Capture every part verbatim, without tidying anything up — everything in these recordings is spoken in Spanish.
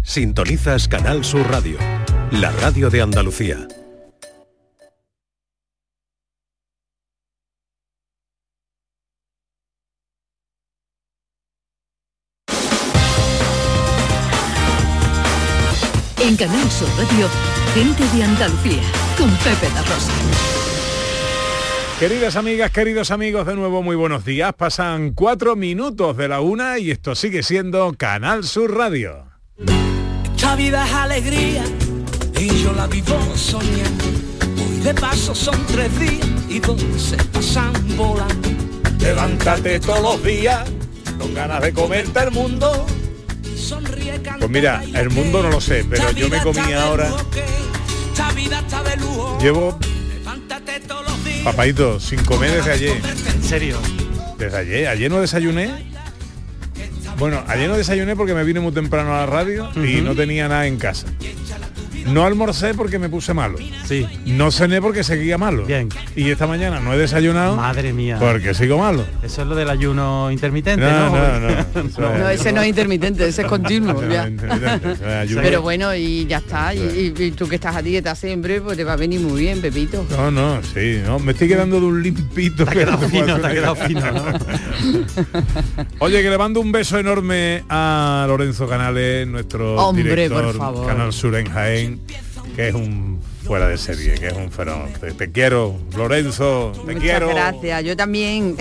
Sintonizas Canal Sur Radio, la radio de Andalucía. En Canal Sur Radio, Gente de Andalucía, con Pepe da Rosa. Queridas amigas, queridos amigos, de nuevo muy buenos días. Pasan cuatro minutos de la una y esto sigue siendo Canal Sur Radio. Esta vida es alegría y yo la vivo soñando. Hoy de paso son tres días y dos se pasan volando. Levántate todos los días con ganas de comerte el mundo. Pues mira, el mundo no lo sé, pero yo me comí ahora. Llevo, papaito, sin comer desde ayer. ¿En serio? Desde ayer, ayer no desayuné. Bueno, ayer no desayuné porque me vine muy temprano a la radio uh-huh. y no tenía nada en casa. No almorcé porque me puse malo. Sí. No cené porque seguía malo. Bien. Y esta mañana no he desayunado. Madre mía. Porque sigo malo. Eso es lo del ayuno intermitente, ¿no? No, no, no. No, no ese no es intermitente, ese es continuo. Ya. Pero bueno, y ya está. Y, y, y tú que estás a dieta siempre, pues te va a venir muy bien, Pepito. No, no, sí. No, me estoy quedando de un limpito. Te ha quedado fino, te ha quedado fino, ¿no? Oye, que le mando un beso enorme a Lorenzo Canales, nuestro Hombre, director por favor. Canal Sur en Jaén, que es un fuera de serie, que es un fenómeno. Te, te quiero, Lorenzo, te Muchas quiero. Gracias, yo también.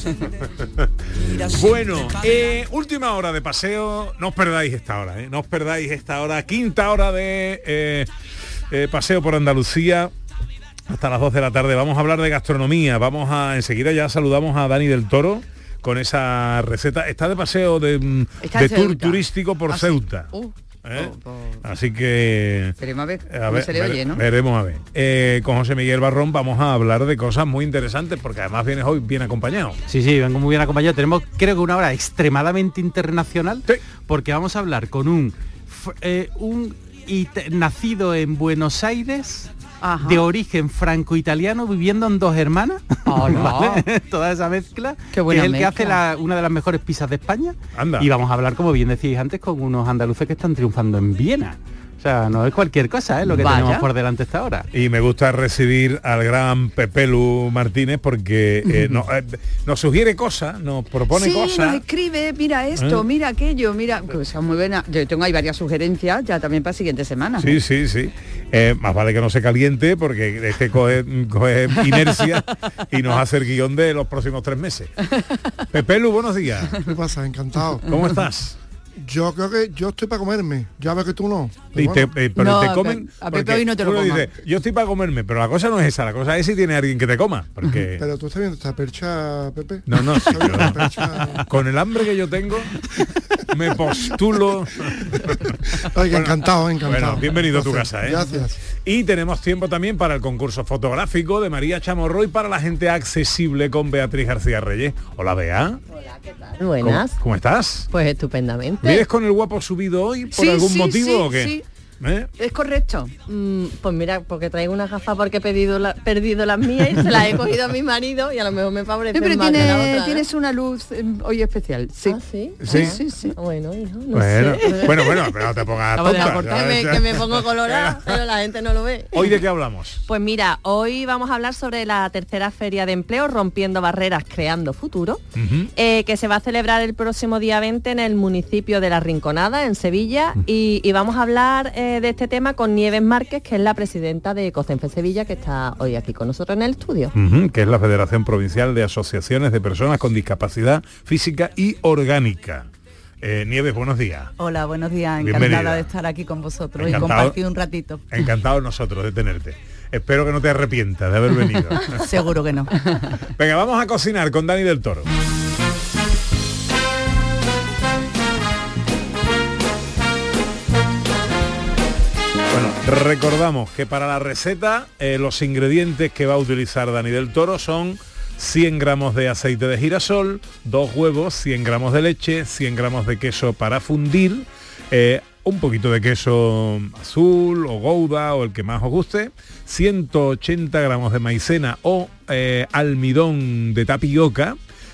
Bueno, eh, última hora de paseo, no os perdáis esta hora, ¿eh? No os perdáis esta hora, quinta hora de eh, eh, paseo por Andalucía. Hasta las dos de la tarde vamos a hablar de gastronomía, vamos a, enseguida ya saludamos a Dani del Toro con esa receta. Está de paseo de, de tour turístico por ah, Ceuta. Sí. Uh. ¿Eh? Oh, oh. Así que veremos a ver, a ver, se le oye, ¿no? Veremos a ver. Eh, con José Miguel Barrón vamos a hablar de cosas muy interesantes porque además vienes hoy bien acompañado. Sí, sí, vengo muy bien acompañado. Tenemos creo que una hora extremadamente internacional sí. porque vamos a hablar con un eh, un it- nacido en Buenos Aires. Ajá. De origen franco-italiano viviendo en Dos Hermanas. Oh, no. ¿Vale? Toda esa mezcla. Qué buena que es el mezcla. que hace la, una de las mejores pizzas de España. Anda. Y vamos a hablar, como bien decíais antes, con unos andaluces que están triunfando en Viena. O sea, no es cualquier cosa, ¿eh? Lo que Vaya. tenemos por delante esta hora. Y me gusta recibir al gran Pepelu Martínez porque eh, no, eh, nos sugiere cosas, nos propone sí, cosas. Nos escribe, mira esto, ¿Eh? mira aquello, mira, que sea muy buena. Yo tengo ahí varias sugerencias ya también para la siguiente semana. Sí, sí, sí. Eh, más vale que no se caliente porque este coge, coge inercia y nos hace el guión de los próximos tres meses. Pepelu, buenos días. ¿Qué pasa? Encantado. ¿Cómo estás? Yo creo que yo estoy para comerme, ya ves que tú no. Pero, bueno. te, eh, pero no, te comen. A Pepe hoy no te lo comas. Dice, yo estoy para comerme, pero la cosa no es esa, la cosa es si tiene alguien que te coma. Porque... Pero tú estás viendo esta percha, Pepe. No, no, sí, yo... percha... con el hambre que yo tengo, me postulo. Oiga, encantado, encantado. Bueno, bienvenido Gracias. a tu casa, ¿eh? Gracias. Y tenemos tiempo también para el concurso fotográfico de María Chamorro y para la gente accesible con Beatriz García Reyes. Hola, Bea. Hola, ¿qué tal? Buenas. ¿Cómo, cómo estás? Pues estupendamente. ¿Vienes con el guapo subido hoy por sí, algún sí, motivo sí, o qué? Sí. ¿Eh? Es correcto. Mm, pues mira, porque traigo una gafa porque he pedido la, perdido las mías y se las he cogido a mi marido y a lo mejor me favorece Sí, pero más tiene, que la otra, ¿no? tienes una luz eh, hoy especial. Sí. ¿Ah, sí? Sí. sí, sí. Bueno, hijo, no Bueno, sé. bueno, bueno, pero no te pongas Vamos a tonta. cortar, que, me, que me pongo colorada, pero la gente no lo ve. ¿Hoy de qué hablamos? Pues mira, hoy vamos a hablar sobre la tercera feria de empleo, Rompiendo Barreras, Creando Futuro, Uh-huh. eh, que se va a celebrar el próximo día veinte en el municipio de La Rinconada, en Sevilla, uh-huh. y, y vamos a hablar eh, de este tema con Nieves Márquez, que es la presidenta de COCENFE Sevilla, que está hoy aquí con nosotros en el estudio. Uh-huh, que es la Federación Provincial de Asociaciones de Personas con Discapacidad Física y Orgánica. Eh, Nieves, buenos días. Hola, buenos días, encantada Bienvenida. de estar aquí con vosotros Encantado, y compartir un ratito. Encantados nosotros de tenerte. Espero que no te arrepientas de haber venido. Seguro que no. Venga, vamos a cocinar con Dani del Toro. Bueno, recordamos que para la receta eh, los ingredientes que va a utilizar Dani del Toro son cien gramos de aceite de girasol, dos huevos, cien gramos de leche, cien gramos de queso para fundir, eh, un poquito de queso azul o gouda o el que más os guste, ciento ochenta gramos de maicena o eh, almidón de tapioca,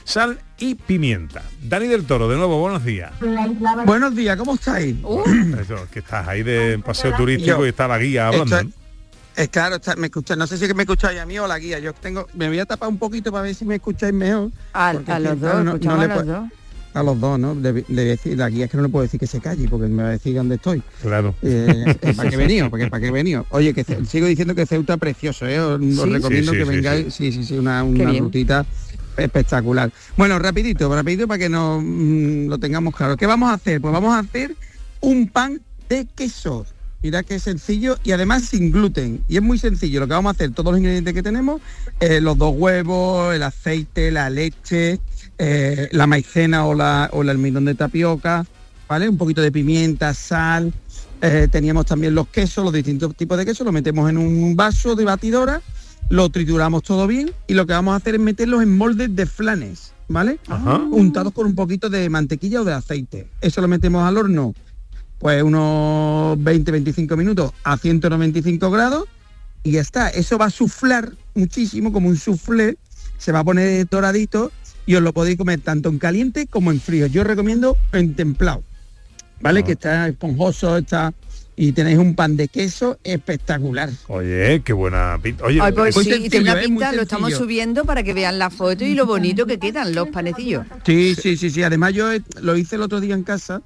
sal y pimienta. Dani del Toro, de nuevo, buenos días. Buenos días, ¿cómo estáis? Uh. Eso, que estás ahí de paseo turístico Yo, y está la guía hablando. Estoy, es claro, está, me escucha, no sé si me escucháis a mí o la guía. Yo tengo, me voy a tapar un poquito para ver si me escucháis mejor. A, a los dos, no, no a los dos. A los dos, ¿no? Le, le decir, la guía es que no le puedo decir que se calle porque me va a decir dónde estoy. Claro. Eh, ¿Para qué he venido? Porque para qué he venido. Oye, que sigo diciendo que Ceuta es precioso, ¿eh? Os, ¿Sí? os recomiendo sí, sí, que sí, vengáis. Sí, sí, sí, una, una rutita espectacular. Bueno, rapidito, rapidito para que no mmm, lo tengamos claro. ¿Qué vamos a hacer? Pues vamos a hacer un pan de queso. Mirad que es sencillo y además sin gluten. Y es muy sencillo. Lo que vamos a hacer, todos los ingredientes que tenemos, eh, los dos huevos, el aceite, la leche, eh, la maicena o, la, o el almidón de tapioca, ¿vale? Un poquito de pimienta, sal. Eh, teníamos también los quesos, los distintos tipos de quesos. Lo metemos en un vaso de batidora, lo trituramos todo bien y lo que vamos a hacer es meterlos en moldes de flanes, ¿vale? Ajá. Untados con un poquito de mantequilla o de aceite. Eso lo metemos al horno pues unos veinte a veinticinco minutos a ciento noventa y cinco grados y ya está. Eso va a suflar muchísimo, como un soufflé, se va a poner doradito y os lo podéis comer tanto en caliente como en frío. Yo recomiendo en templado, ¿vale? Oh. Que está esponjoso, está... y tenéis un pan de queso espectacular. Oye, qué buena pinta. Oye, Ay, pues sí, sencillo, y tiene una pinta, lo estamos subiendo para que vean la foto y lo bonito que quedan los panecillos. Sí, sí, sí, sí. Además yo lo hice el otro día en casa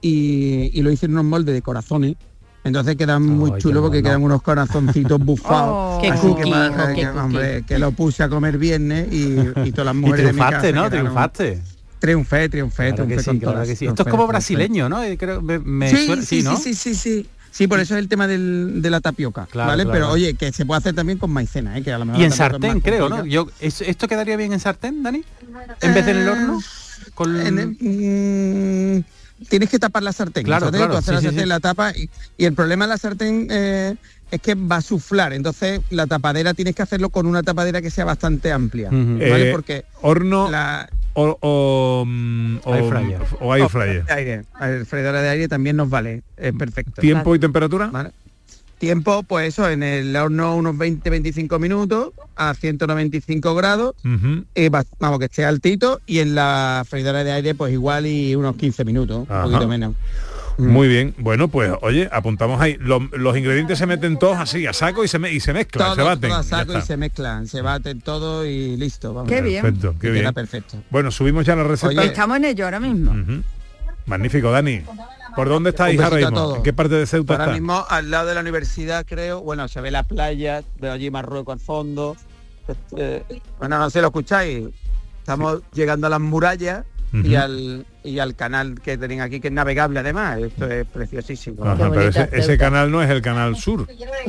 y, y lo hice en unos moldes de corazones. Entonces quedan muy oh, chulos porque no. quedan unos corazoncitos bufados. Oh, qué así cookie, que, más, oh, que, qué hombre, que lo puse a comer viernes y, y todas las mujeres y triunfaste, de mi casa ¿no? Triunfaste. Triunfé, triunfé, claro triunfé que sí, con claro todas, que sí. triunfé, Esto es como triunfé. brasileño, ¿no? Creo, me, me sí, suena, sí, sí, ¿no? sí, sí, sí. Sí, por eso es el tema del, de la tapioca, claro, ¿vale? Claro. Pero oye, que se puede hacer también con maicena, ¿eh? Que a lo mejor y en sartén, creo, ¿no? Yo, ¿esto quedaría bien en sartén, Dani? ¿En vez de en el horno? Con... En el, mmm, tienes que tapar la sartén. Claro, sartén, claro. Tú haces Sí, la sí, sartén, sí. la tapa y, y el problema de la sartén eh, es que va a suflar. Entonces la tapadera tienes que hacerlo con una tapadera que sea bastante amplia, uh-huh. ¿vale? Eh, Porque horno la... o, o, o air fryer. O air fryer. O aire. El freidora de aire también nos vale, es perfecto. ¿Tiempo claro. y temperatura? ¿Vale? Tiempo, pues eso, en el horno unos veinte a veinticinco minutos a ciento noventa y cinco grados, uh-huh. eh, vamos, que esté altito, y en la freidora de aire pues igual y unos quince minutos, Ajá. un poquito menos. Muy bien, bueno, pues oye, apuntamos ahí. Los, los ingredientes se meten todos así a saco y se, me, y se mezclan, todo, se baten. Todo a saco y se mezclan, se baten todo y listo. Vamos. Qué bien. Perfecto, qué bien. Perfecto. Bueno, subimos ya la receta. Oye, estamos en ello ahora mismo. Uh-huh. Magnífico, Dani. ¿Por dónde estáis ahora mismo? ¿En qué parte de Ceuta ahora está? Ahora mismo al lado de la universidad, creo. Bueno, se ve la playa, veo allí Marruecos al fondo. Eh, bueno, no sé, lo escucháis. Estamos sí. llegando a las murallas uh-huh. y al y al canal que tienen aquí, que es navegable además. Esto es preciosísimo. Ajá, pero ese, ese canal no es el canal sur.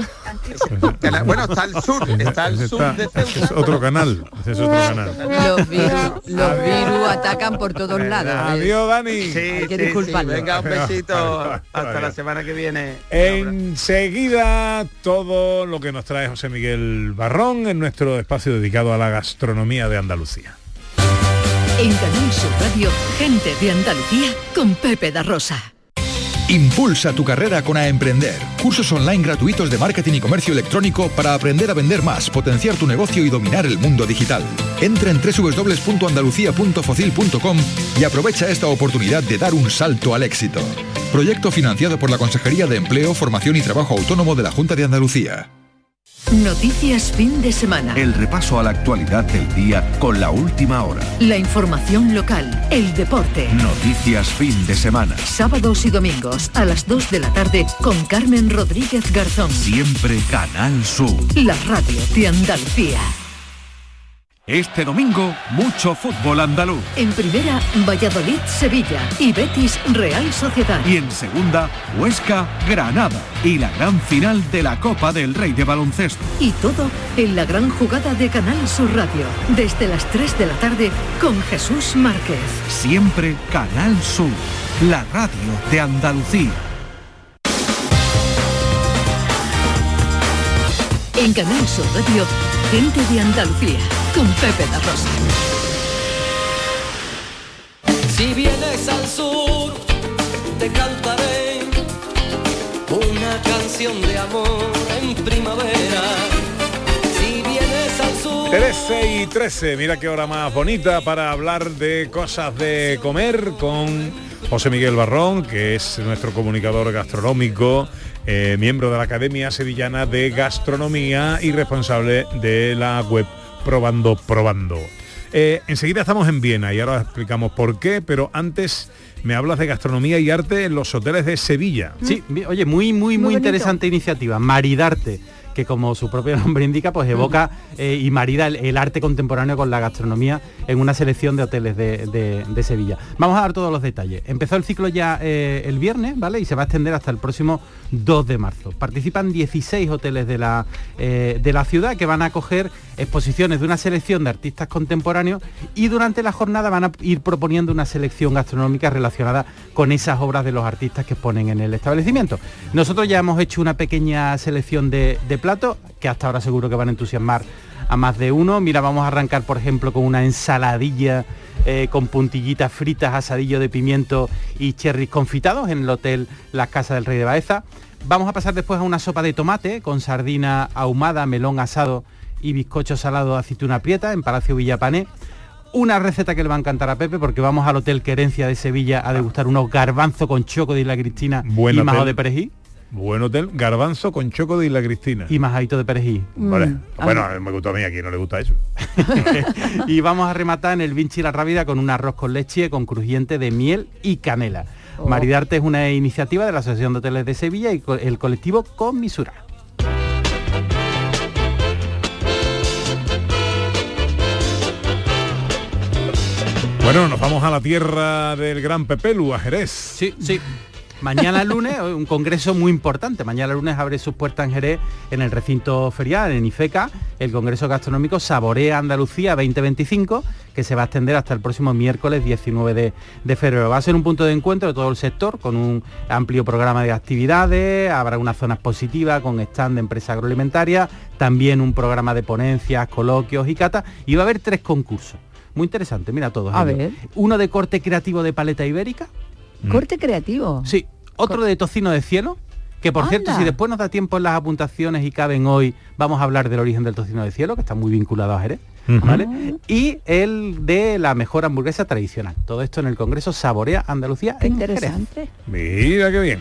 canal, bueno, está al sur, está al sur está, de Ceuta. Ese es otro canal, ese es otro canal. Los virus, los virus atacan por todos lados. Adiós, Dani. Sí, Hay que sí, disculparlo. Sí. Venga, un besito. Hasta la semana que viene. Enseguida todo lo que nos trae José Miguel Barrón en nuestro espacio dedicado a la gastronomía de Andalucía. En Canal Sur Radio, gente de Andalucía con Pepe da Rosa. Impulsa tu carrera con A Emprender. Cursos online gratuitos de marketing y comercio electrónico para aprender a vender más, potenciar tu negocio y dominar el mundo digital. Entra en doble u doble u doble u punto andalucía punto focil punto com y aprovecha esta oportunidad de dar un salto al éxito. Proyecto financiado por la Consejería de Empleo, Formación y Trabajo Autónomo de la Junta de Andalucía. Noticias fin de semana. El repaso a la actualidad del día con la última hora. La información local, el deporte. Noticias fin de semana. Sábados y domingos a las dos de la tarde con Carmen Rodríguez Garzón. Siempre Canal Sur. La radio de Andalucía. Este domingo, mucho fútbol andaluz. En primera, Valladolid-Sevilla y Betis-Real Sociedad. Y en segunda, Huesca-Granada. Y la gran final de la Copa del Rey de Baloncesto. Y todo en la gran jugada de Canal Sur Radio. Desde las tres de la tarde con Jesús Márquez. Siempre Canal Sur. La radio de Andalucía. En Canal Sur Radio, gente de Andalucía, con Pepe da Rosa. Si vienes al sur, te cantaré una canción de amor en primavera. Si vienes al sur, trece y trece, mira qué hora más bonita para hablar de cosas de comer con José Miguel Barrón, que es nuestro comunicador gastronómico, eh, miembro de la Academia Sevillana de Gastronomía y responsable de la web Probando Probando. Eh, enseguida estamos en Viena y ahora explicamos por qué, pero antes me hablas de gastronomía y arte en los hoteles de Sevilla. Sí, oye, muy, muy, muy, muy interesante iniciativa, Maridarte, que como su propio nombre indica, pues evoca eh, y marida el, el arte contemporáneo con la gastronomía en una selección de hoteles de, de, de Sevilla. Vamos a dar todos los detalles. Empezó el ciclo ya eh, el viernes, ¿vale? Y se va a extender hasta el próximo dos de marzo. Participan dieciséis hoteles de la, eh, de la ciudad que van a acoger exposiciones de una selección de artistas contemporáneos y durante la jornada van a ir proponiendo una selección gastronómica relacionada con esas obras de los artistas que exponen en el establecimiento. Nosotros ya hemos hecho una pequeña selección de, de platos que hasta ahora seguro que van a entusiasmar a más de uno. Mira, vamos a arrancar por ejemplo con una ensaladilla eh, con puntillitas fritas, asadillo de pimiento y cherries confitados en el hotel Las Casas del Rey de Baeza. Vamos a pasar después a una sopa de tomate con sardina ahumada, melón asado y bizcocho salado de aceituna prieta en Palacio Villapané. Una receta que le va a encantar a Pepe porque vamos al Hotel Querencia de Sevilla a degustar unos garbanzos con choco de Isla Cristina Buen y hotel. Majo de perejil. Buen hotel, garbanzo con choco de Isla Cristina. Y majadito de perejil. Vale. Mm. Bueno, a me gustó a mí, aquí no le gusta eso. Y vamos a rematar en el Vinci La Rábida con un arroz con leche con crujiente de miel y canela. Oh. Maridarte es una iniciativa de la Asociación de Hoteles de Sevilla y el colectivo Con Misura. Bueno, nos vamos a la tierra del gran Pepelu, a Jerez. Sí, sí. Mañana lunes, un congreso muy importante. Mañana lunes abre sus puertas en Jerez, en el recinto ferial, en IFECA, el Congreso Gastronómico Saborea Andalucía veinte veinticinco, que se va a extender hasta el próximo miércoles diecinueve de febrero. Va a ser un punto de encuentro de todo el sector, con un amplio programa de actividades, habrá una zona expositiva con stand de empresa agroalimentaria, también un programa de ponencias, coloquios y catas, y va a haber tres concursos. Muy interesante, mira todos. A ver. Uno de corte creativo de paleta ibérica. ¿Corte creativo? Sí. Otro Cor de tocino de cielo, que por Anda. cierto, si después nos da tiempo en las apuntaciones y caben hoy, vamos a hablar del origen del tocino de cielo, que está muy vinculado a Jerez, uh-huh. ¿vale? Y el de la mejor hamburguesa tradicional. Todo esto en el Congreso Saborea Andalucía qué en interesante. Jerez. Mira qué bien.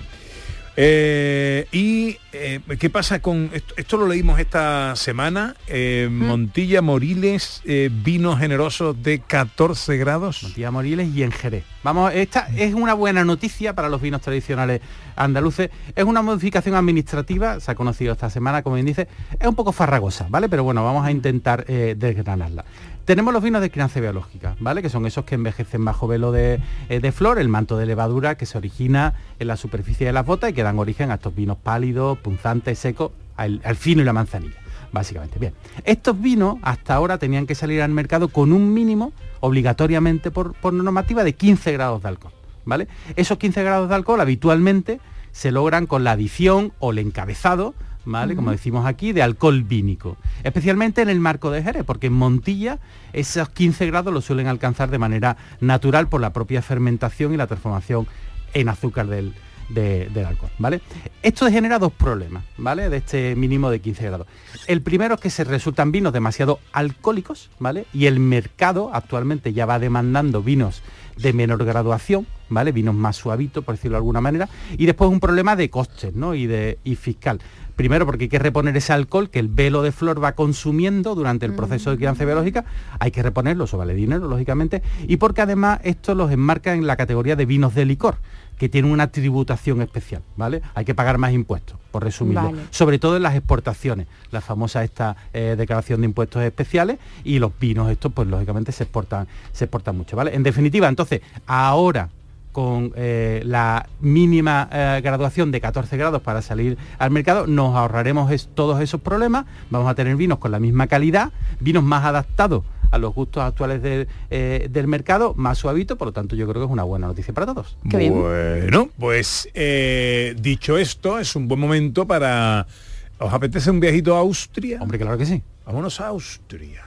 Eh, y eh, ¿qué pasa con esto? Esto lo leímos esta semana. Eh, ¿Mm? Montilla Moriles, eh, vinos generosos de catorce grados. Montilla Moriles y en Jerez. Vamos, esta es una buena noticia para los vinos tradicionales andaluces. Es una modificación administrativa, se ha conocido esta semana, como bien dice, es un poco farragosa, ¿vale? Pero bueno, vamos a intentar eh, desgranarla. Tenemos los vinos de crianza biológica, ¿vale? Que son esos que envejecen bajo velo de, eh, de flor, el manto de levadura que se origina en la superficie de las botas y que dan origen a estos vinos pálidos, punzantes, secos, al, al fino y la manzanilla, básicamente. Bien, estos vinos hasta ahora tenían que salir al mercado con un mínimo, obligatoriamente por, por normativa, de quince grados de alcohol, ¿vale? Esos quince grados de alcohol habitualmente se logran con la adición o el encabezado, ¿vale? Uh-huh. Como decimos aquí, de alcohol vínico, especialmente en el marco de Jerez, porque en Montilla esos quince grados los suelen alcanzar de manera natural por la propia fermentación y la transformación en azúcar del, de, del alcohol, ¿vale? Esto genera dos problemas, ¿vale? De este mínimo de quince grados. El primero es que se resultan vinos demasiado alcohólicos, ¿vale? Y el mercado actualmente ya va demandando vinos de menor graduación, ¿vale? Vinos más suavitos, por decirlo de alguna manera, y después un problema de costes, ¿no? Y de y fiscal. Primero porque hay que reponer ese alcohol que el velo de flor va consumiendo durante el proceso de crianza biológica, hay que reponerlo, eso vale dinero, lógicamente, y porque además esto los enmarca en la categoría de vinos de licor, que tienen una tributación especial, ¿vale? Hay que pagar más impuestos, por resumirlo. Vale. Sobre todo en las exportaciones, la famosa esta eh, declaración de impuestos especiales, y los vinos estos, pues lógicamente se exportan, se exportan mucho, ¿vale? En definitiva, entonces, ahora con eh, la mínima eh, graduación de catorce grados para salir al mercado, nos ahorraremos es, todos esos problemas, vamos a tener vinos con la misma calidad, vinos más adaptados a los gustos actuales de, eh, del mercado, más suavito, por lo tanto yo creo que es una buena noticia para todos. Qué bien. Bueno, pues eh, dicho esto, es un buen momento para... ¿Os apetece un viajito a Austria? Hombre, claro que sí. Vámonos a Austria.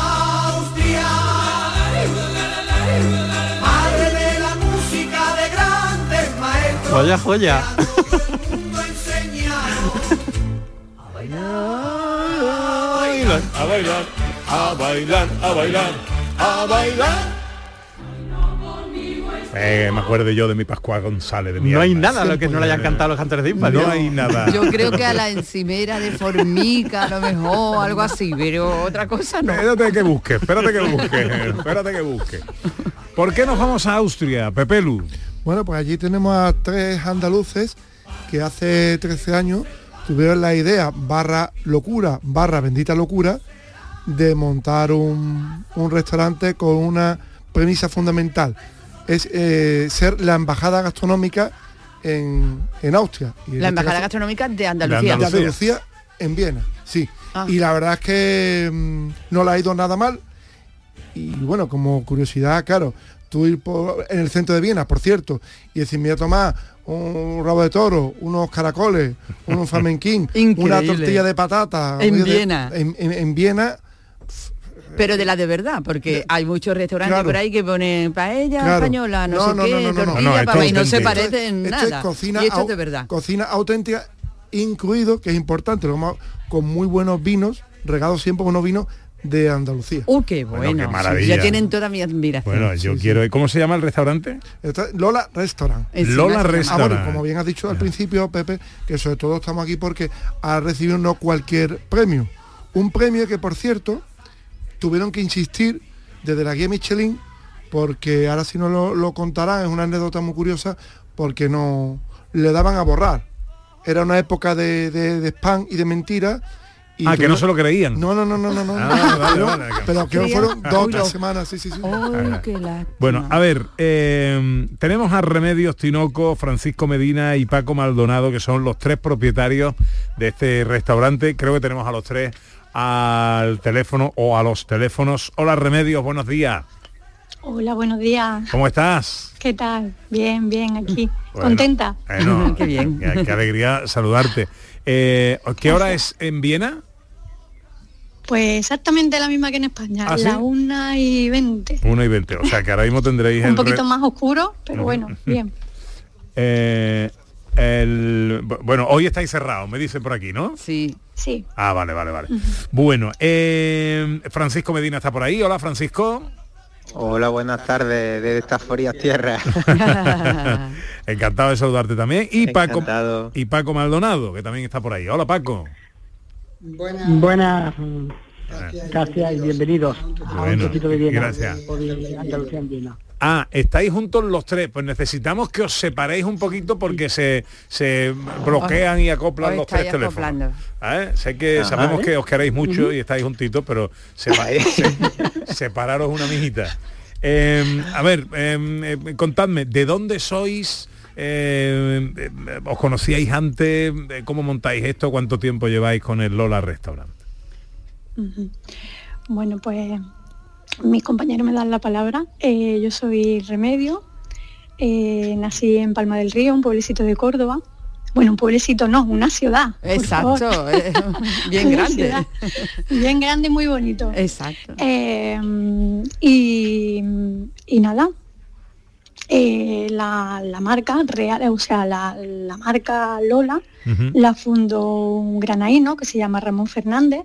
Austria, madre de la música de grandes maestros. Joya, joya. A bailar. A bailar. a bailar, a bailar, a bailar. Eh, me acuerdo yo de mi Pascual González, de mi No alma. hay nada a lo que no le hayan cantado los cantores de Infantil. No hay nada. Yo creo que a la encimera de Formica, a lo mejor, algo así, pero otra cosa no. Espérate que busque, espérate que busque, espérate que busque. ¿Por qué nos vamos a Austria, Pepelu? Bueno, pues allí tenemos a tres andaluces que hace trece años tuvieron la idea, barra locura, barra bendita locura, de montar un, un restaurante con una premisa fundamental. Es eh, ser la embajada gastronómica en, en Austria. Y en la este embajada caso, gastronómica de Andalucía. de Andalucía. De Andalucía en Viena, sí. Ah. Y la verdad es que mmm, no le ha ido nada mal. Y bueno, como curiosidad, claro, tú ir por, en el centro de Viena, por cierto, y decir, mira, tomar un rabo de toro, unos caracoles, un flamenquín, una tortilla de patata. En Viena. De, en, en, en Viena. Pero de la de verdad, porque hay muchos restaurantes claro. por ahí que ponen paella claro. española, no, no sé no, qué, no, no, tortilla, no, no, no, y no se parece en esto nada. Es cocina y esto au, es de verdad. Cocina auténtica, incluido, que es importante, con muy buenos vinos, regados siempre con unos vinos de Andalucía. ¡Uh, qué bueno! bueno qué maravilla. Ya tienen toda mi admiración. Bueno, yo sí, quiero... Sí. ¿Cómo se llama el restaurante? Lola Restaurant. Lola Restaurant. Ah, bueno, como bien has dicho al principio, Pepe, que sobre todo estamos aquí porque ha recibido no cualquier premio. Un premio que, por cierto, tuvieron que insistir desde la guía Michelin, porque ahora si no lo, lo contarán, es una anécdota muy curiosa, porque no le daban a borrar. Era una época de, de, de spam y de mentiras. Y ah, tuvieron... que no se lo creían. No, no, no, no, no. no. Ah, vale, vale, vale. Pero que fueron dos o tres semanas, sí, sí, sí. Oh, qué bueno, a ver, eh, tenemos a Remedios Tinoco, Francisco Medina y Paco Maldonado, que son los tres propietarios de este restaurante. Creo que tenemos a los tres al teléfono o a los teléfonos. Hola Remedios, buenos días. Hola, buenos días. ¿Cómo estás? ¿Qué tal? Bien, bien, aquí. Bueno, ¿contenta? Bueno, qué bien. Qué, qué alegría saludarte. Eh, ¿Qué hora es en Viena? Pues exactamente la misma que en España, ¿Ah, la sí? una y veinte. Una y veinte, o sea que ahora mismo tendréis... Un el poquito re... más oscuro, pero bueno, bien. Eh, el... Bueno, hoy estáis cerrados, me dicen por aquí, ¿no? Sí. Sí. Ah, vale, vale, vale. Uh-huh. Bueno, eh, Francisco Medina está por ahí. Hola, Francisco. Hola, buenas tardes desde estas frías tierras. Encantado de saludarte también. Y Encantado. Paco y Paco Maldonado, que también está por ahí. Hola, Paco. Buenas. Buenas. Gracias y bienvenidos. Bueno, a un poquito de Viena, gracias. Andalucía en Viena. Ah, estáis juntos los tres. Pues necesitamos que os separéis un poquito porque se, se bloquean y acoplan los tres teléfonos. ¿Eh? Sé que Ajá, sabemos ¿eh? que os queréis mucho uh-huh. y estáis juntitos, pero sepa se, separaros una mijita. Eh, a ver, eh, eh, contadme, ¿de dónde sois? Eh, eh, ¿Os conocíais antes? ¿Cómo montáis esto? ¿Cuánto tiempo lleváis con el Lola Restaurant? Uh-huh. Bueno, pues... mis compañeros me dan la palabra. Eh, yo soy Remedio, eh, nací en Palma del Río, un pueblecito de Córdoba. Bueno, un pueblecito no, una ciudad. Exacto, eh, bien grande. Ciudad, bien grande y muy bonito. Exacto. Eh, y, y nada, eh, la, la marca real, o sea, la, la marca Lola, uh-huh. la fundó un granaíno que se llama Ramón Fernández.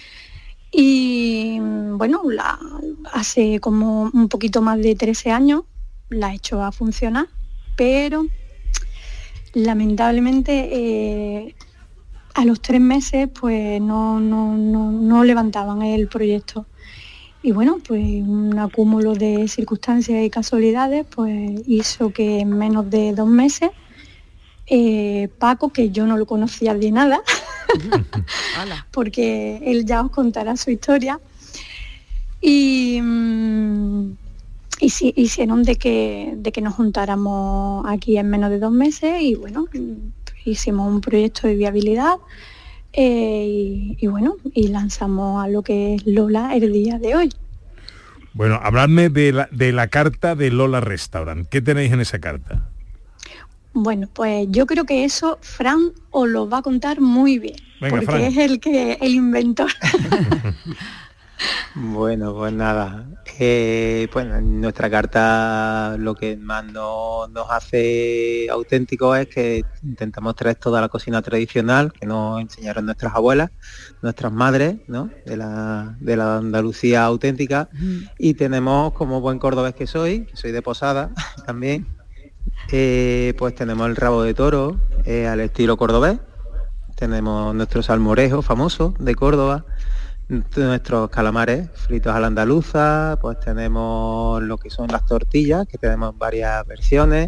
Y bueno, la, hace como un poquito más de trece años la he hecho a funcionar, pero lamentablemente eh, a los tres meses pues no, no, no, no levantaban el proyecto. Y bueno, pues un acúmulo de circunstancias y casualidades pues hizo que en menos de dos meses eh, Paco, que yo no lo conocía de nada, porque él ya os contará su historia, y, y sí, hicieron de que, de que nos juntáramos aquí en menos de dos meses y bueno, hicimos un proyecto de viabilidad eh, y, y bueno, y lanzamos a lo que es Lola el día de hoy. Bueno, habladme de la, de la carta de Lola Restaurant. ¿Qué tenéis en esa carta? Bueno, pues yo creo que eso Fran os lo va a contar muy bien. Venga, porque Fran. Es el que el inventor. Bueno, pues nada. Eh, bueno, en nuestra carta lo que más no, nos hace auténticos es que intentamos traer toda la cocina tradicional que nos enseñaron nuestras abuelas, nuestras madres, ¿no? De la, de la Andalucía auténtica. Mm. Y tenemos, como buen cordobés que soy, que soy de Posada también, eh, pues tenemos el rabo de toro eh, al estilo cordobés. Tenemos nuestro salmorejo famoso de Córdoba, nuestros calamares fritos a la andaluza, pues tenemos lo que son las tortillas, que tenemos varias versiones,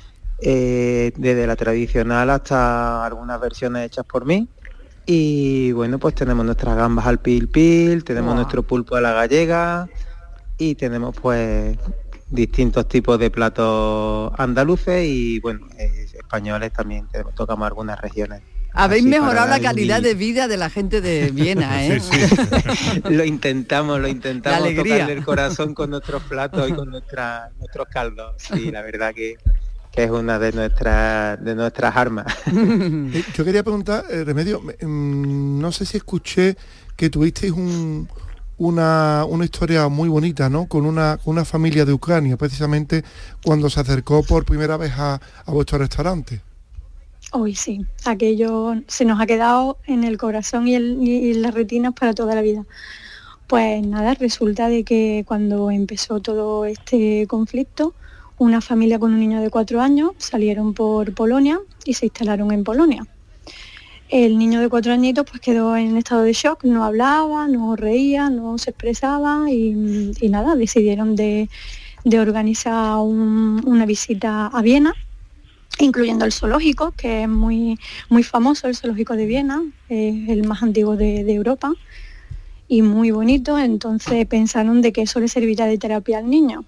eh, desde la tradicional hasta algunas versiones hechas por mí. Y bueno, pues tenemos nuestras gambas al pil pil, tenemos wow. nuestro pulpo a la gallega y tenemos pues distintos tipos de platos andaluces y bueno, eh, españoles también, tenemos, tocamos algunas regiones. Habéis mejorado la calidad de vida de la gente de Viena, ¿eh? Sí, sí. Lo intentamos, lo intentamos tocarle el corazón con nuestros platos y con nuestra, nuestros caldos. Sí, la verdad que, que es una de nuestras de nuestras armas. Yo quería preguntar, eh, Remedio, no sé si escuché que tuvisteis un, una, una historia muy bonita, ¿no? Con una, una familia de Ucrania, precisamente cuando se acercó por primera vez a, a vuestro restaurante. Hoy sí, aquello se nos ha quedado en el corazón y, el, y las retinas para toda la vida. Pues nada, resulta de que cuando empezó todo este conflicto, una familia con un niño de cuatro años salieron por Polonia y se instalaron en Polonia. El niño de cuatro añitos pues quedó en estado de shock, no hablaba, no reía, no se expresaba y, y nada, decidieron de, de organizar un, una visita a Viena, incluyendo el zoológico, que es muy, muy famoso, el zoológico de Viena, es el más antiguo de, de Europa y muy bonito. Entonces pensaron de que eso le servirá de terapia al niño.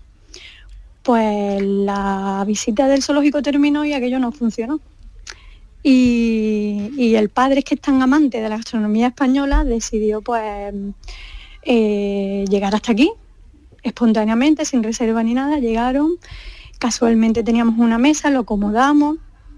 Pues la visita del zoológico terminó y aquello no funcionó. Y, y el padre, que es tan amante de la gastronomía española, decidió pues eh, llegar hasta aquí, espontáneamente, sin reserva ni nada, llegaron. Casualmente teníamos una mesa, lo acomodamos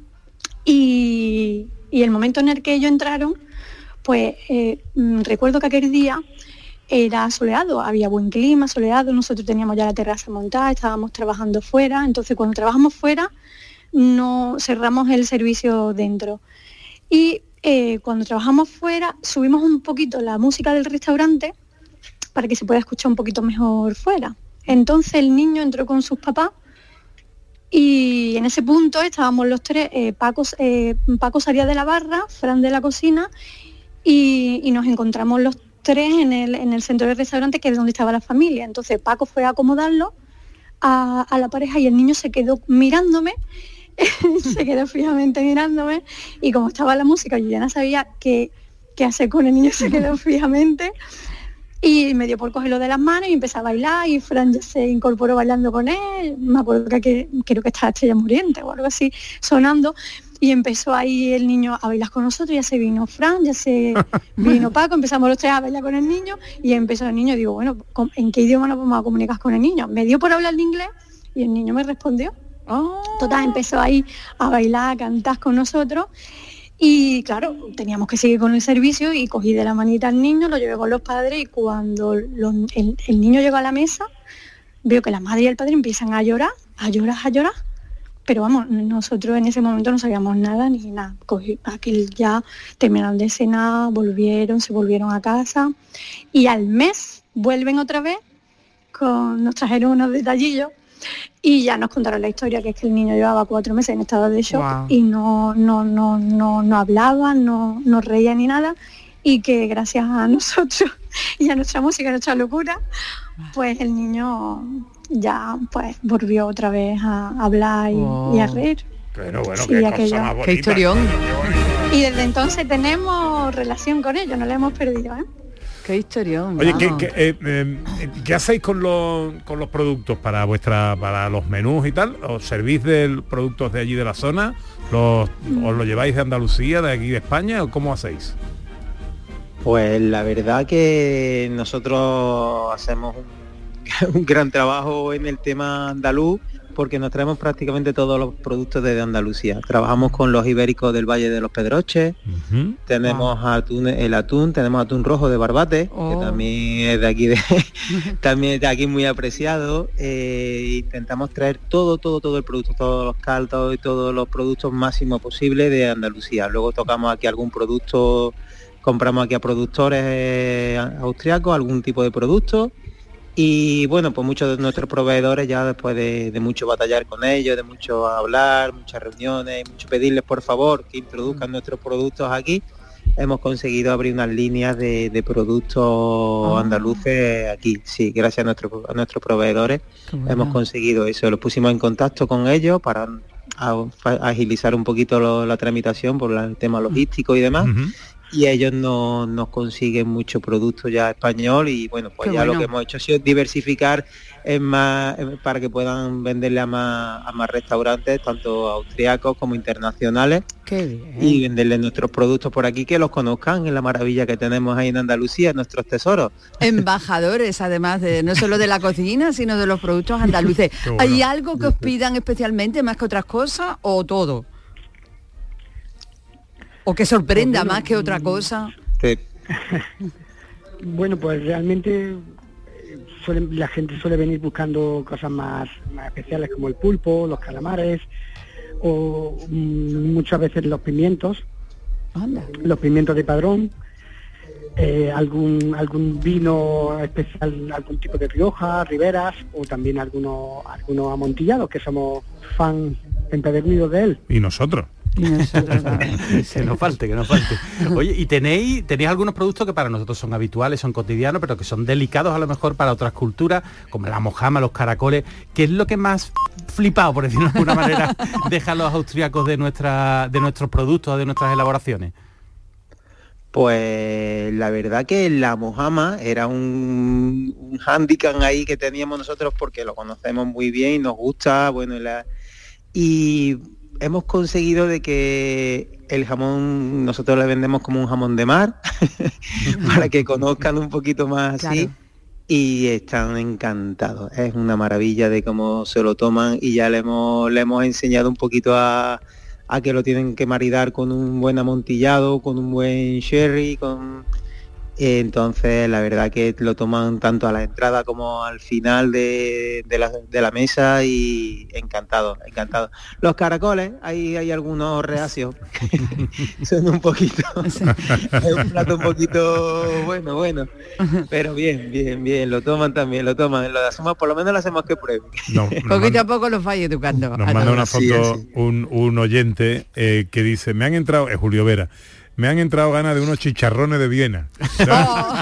y, y el momento en el que ellos entraron, pues eh, recuerdo que aquel día era soleado, había buen clima, soleado, nosotros teníamos ya la terraza montada, estábamos trabajando fuera, entonces cuando trabajamos fuera no cerramos el servicio dentro. Y eh, cuando trabajamos fuera subimos un poquito la música del restaurante para que se pueda escuchar un poquito mejor fuera. Entonces el niño entró con sus papás. Y en ese punto estábamos los tres, eh, Paco, eh, Paco salía de la barra, Fran de la cocina, y, y nos encontramos los tres en el, en el centro del restaurante, que es donde estaba la familia. Entonces Paco fue a acomodarlo a, a la pareja y el niño se quedó mirándome, se quedó fijamente mirándome, y como estaba la música, yo ya no sabía qué, qué hacer con el niño, se quedó fijamente. Y me dio por cogerlo de las manos y empecé a bailar y Fran ya se incorporó bailando con él. Me acuerdo que, que creo que estaba Estrella Muriente o algo así sonando. Y empezó ahí el niño a bailar con nosotros, ya se vino Fran, ya se vino Paco, empezamos los tres a bailar con el niño y empezó el niño, digo, bueno, ¿en qué idioma nos vamos a comunicar con el niño? Me dio por hablar en inglés y el niño me respondió. Oh. Total, empezó ahí a bailar, a cantar con nosotros. Y claro, teníamos que seguir con el servicio y cogí de la manita al niño, lo llevé con los padres y cuando lo, el, el niño llegó a la mesa, veo que la madre y el padre empiezan a llorar, a llorar, a llorar. Pero vamos, nosotros en ese momento no sabíamos nada ni nada. Cogí, aquel ya terminaron de cenar, volvieron, se volvieron a casa y al mes vuelven otra vez, con, nos trajeron unos detallillos. Y ya nos contaron la historia, que es que el niño llevaba cuatro meses en estado de shock. Wow. Y no, no, no, no, no hablaba, no, no reía ni nada, y que gracias a nosotros y a nuestra música, a nuestra locura, pues el niño ya pues volvió otra vez a hablar y, oh. y a reír. Pero bueno, sí, qué aquello. cosa más bonita. Qué historión. Y desde entonces tenemos relación con ellos, no la hemos perdido, ¿eh? Qué historión. Oye, ¿qué, qué, eh, eh, ¿qué hacéis con los, con los productos para vuestra para los menús y tal? ¿Os servís de productos de allí de la zona? ¿Los, mm. ¿Os lo lleváis de Andalucía, de aquí de España? ¿O cómo hacéis? Pues la verdad que nosotros hacemos un, un gran trabajo en el tema andaluz, porque nos traemos prácticamente todos los productos desde Andalucía. Trabajamos con los ibéricos del Valle de los Pedroches, uh-huh. tenemos wow. atún, el atún, tenemos atún rojo de Barbate, oh. que también es de aquí, de, también es de aquí muy apreciado. Eh, intentamos traer todo, todo, todo el producto, todos los caldos y todos los productos máximo posible de Andalucía. Luego tocamos aquí algún producto, compramos aquí a productores eh, austriacos, algún tipo de producto. Y bueno, pues muchos de nuestros proveedores ya después de, de mucho batallar con ellos, de mucho hablar, muchas reuniones, mucho pedirles por favor que introduzcan mm. nuestros productos aquí, hemos conseguido abrir unas líneas de, de productos oh. andaluces aquí. Sí, gracias a, nuestro, a nuestros proveedores bueno. hemos conseguido eso. Los pusimos en contacto con ellos para a, a agilizar un poquito lo, la tramitación por el tema logístico y demás. Uh-huh. Y ellos no, nos consiguen mucho producto ya español y bueno, pues Qué ya bueno. lo que hemos hecho ha sido diversificar en más, en, para que puedan venderle a más, a más restaurantes, tanto austriacos como internacionales. Qué bien. Y venderle nuestros productos por aquí, que los conozcan, en la maravilla que tenemos ahí en Andalucía, nuestros tesoros. Embajadores, además, de no solo de la cocina, sino de los productos andaluces. Bueno. ¿Hay algo que os pidan especialmente más que otras cosas o todo? ¿O que sorprenda bueno, más que otra cosa? Sí. Bueno, pues realmente suele, la gente suele venir buscando cosas más, más especiales como el pulpo, los calamares o mm, muchas veces los pimientos, Anda. los pimientos de Padrón, eh, algún algún vino especial, algún tipo de Rioja, Riberas o también algunos algunos amontillados que somos fan empedernidos de él. Y nosotros. Y nosotros que no falte, que no falte. Oye, ¿y tenéis, tenéis algunos productos que para nosotros son habituales, son cotidianos, pero que son delicados a lo mejor para otras culturas, como la mojama, los caracoles? ¿Qué es lo que más flipado, por decirlo de alguna manera, dejan los austríacos de nuestra, de nuestros productos, de nuestras elaboraciones? Pues la verdad que la mojama era un, un hándicap ahí que teníamos nosotros porque lo conocemos muy bien y nos gusta, bueno, la, y hemos conseguido de que el jamón, nosotros le vendemos como un jamón de mar, para que conozcan un poquito más así, claro. Y están encantados. Es una maravilla de cómo se lo toman y ya le hemos, le hemos enseñado un poquito a, a que lo tienen que maridar con un buen amontillado, con un buen sherry, con... Entonces la verdad que lo toman tanto a la entrada como al final de, de, la, de la mesa y encantado, encantado. Los caracoles, hay, hay algunos reacios, son un poquito, es un plato un poquito bueno, bueno, pero bien, bien, bien, lo toman también, lo toman, lo hacemos, por lo menos lo hacemos que prueben. No, poquito manda, a poco los vaya educando. Nos manda una foto sí, sí. Un, un oyente eh, que dice, me han entrado, es Julio Vera, me han entrado ganas de unos chicharrones de Viena. Oh.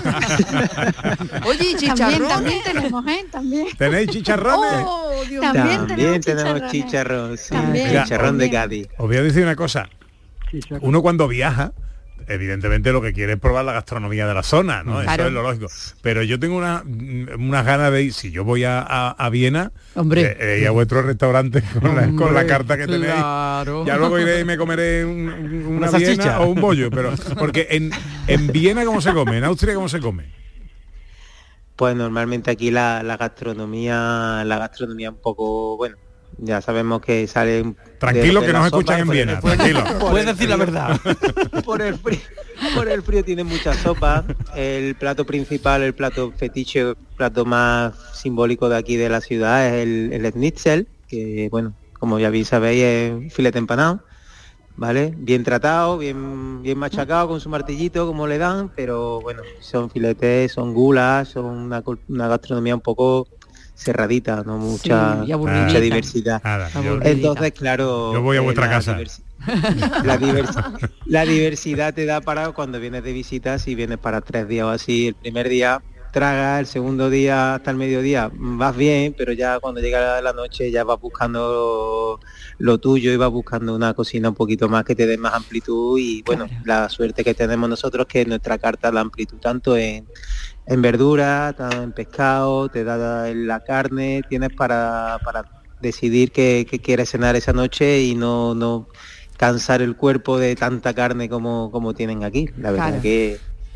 Oye, chicharrones. También, también tenemos, ¿eh? También. ¿Tenéis chicharrones? Oh, Dios. También, también tenemos chicharrón, sí, también, chicharrón también. de Cádiz. Os voy a decir una cosa. Uno cuando viaja, evidentemente lo que quiere es probar la gastronomía de la zona, ¿no? Claro. Eso es lo lógico. Pero yo tengo una, unas ganas de ir, si yo voy a, a, a Viena, hombre, eh, eh, a vuestro restaurante con, la, con la carta que tenéis, claro. Ya luego iré y me comeré un, una, una Viena o un bollo, pero porque en, en Viena ¿cómo se come? En Austria ¿cómo se come? Pues normalmente aquí la, la gastronomía, la gastronomía un poco, bueno, ya sabemos que salen... Tranquilo que nos escuchan en Viena, tranquilo. Puedes decir la verdad. Por el frío, por el frío tienen muchas sopas. El plato principal, el plato fetiche, el plato más simbólico de aquí de la ciudad es el, el schnitzel, que bueno, como ya bien sabéis es filete empanado, ¿vale? Bien tratado, bien, bien machacado con su martillito como le dan, pero bueno, son filetes, son gulas, son una, una gastronomía un poco... cerradita, no mucha, sí, mucha diversidad. Nada, yo, entonces, claro, yo voy a vuestra eh, la casa. Diversi la, diversi la diversidad te da para cuando vienes de visita, si vienes para tres días o así, el primer día tragas, el segundo día hasta el mediodía vas bien, pero ya cuando llega la noche ya vas buscando lo tuyo y vas buscando una cocina un poquito más que te dé más amplitud y bueno, claro. La suerte que tenemos nosotros que nuestra carta la amplitud tanto en en verdura, en pescado, te da la carne, tienes para, para decidir qué, qué quieres cenar esa noche y no, no cansar el cuerpo de tanta carne como, como tienen aquí. La verdad claro. que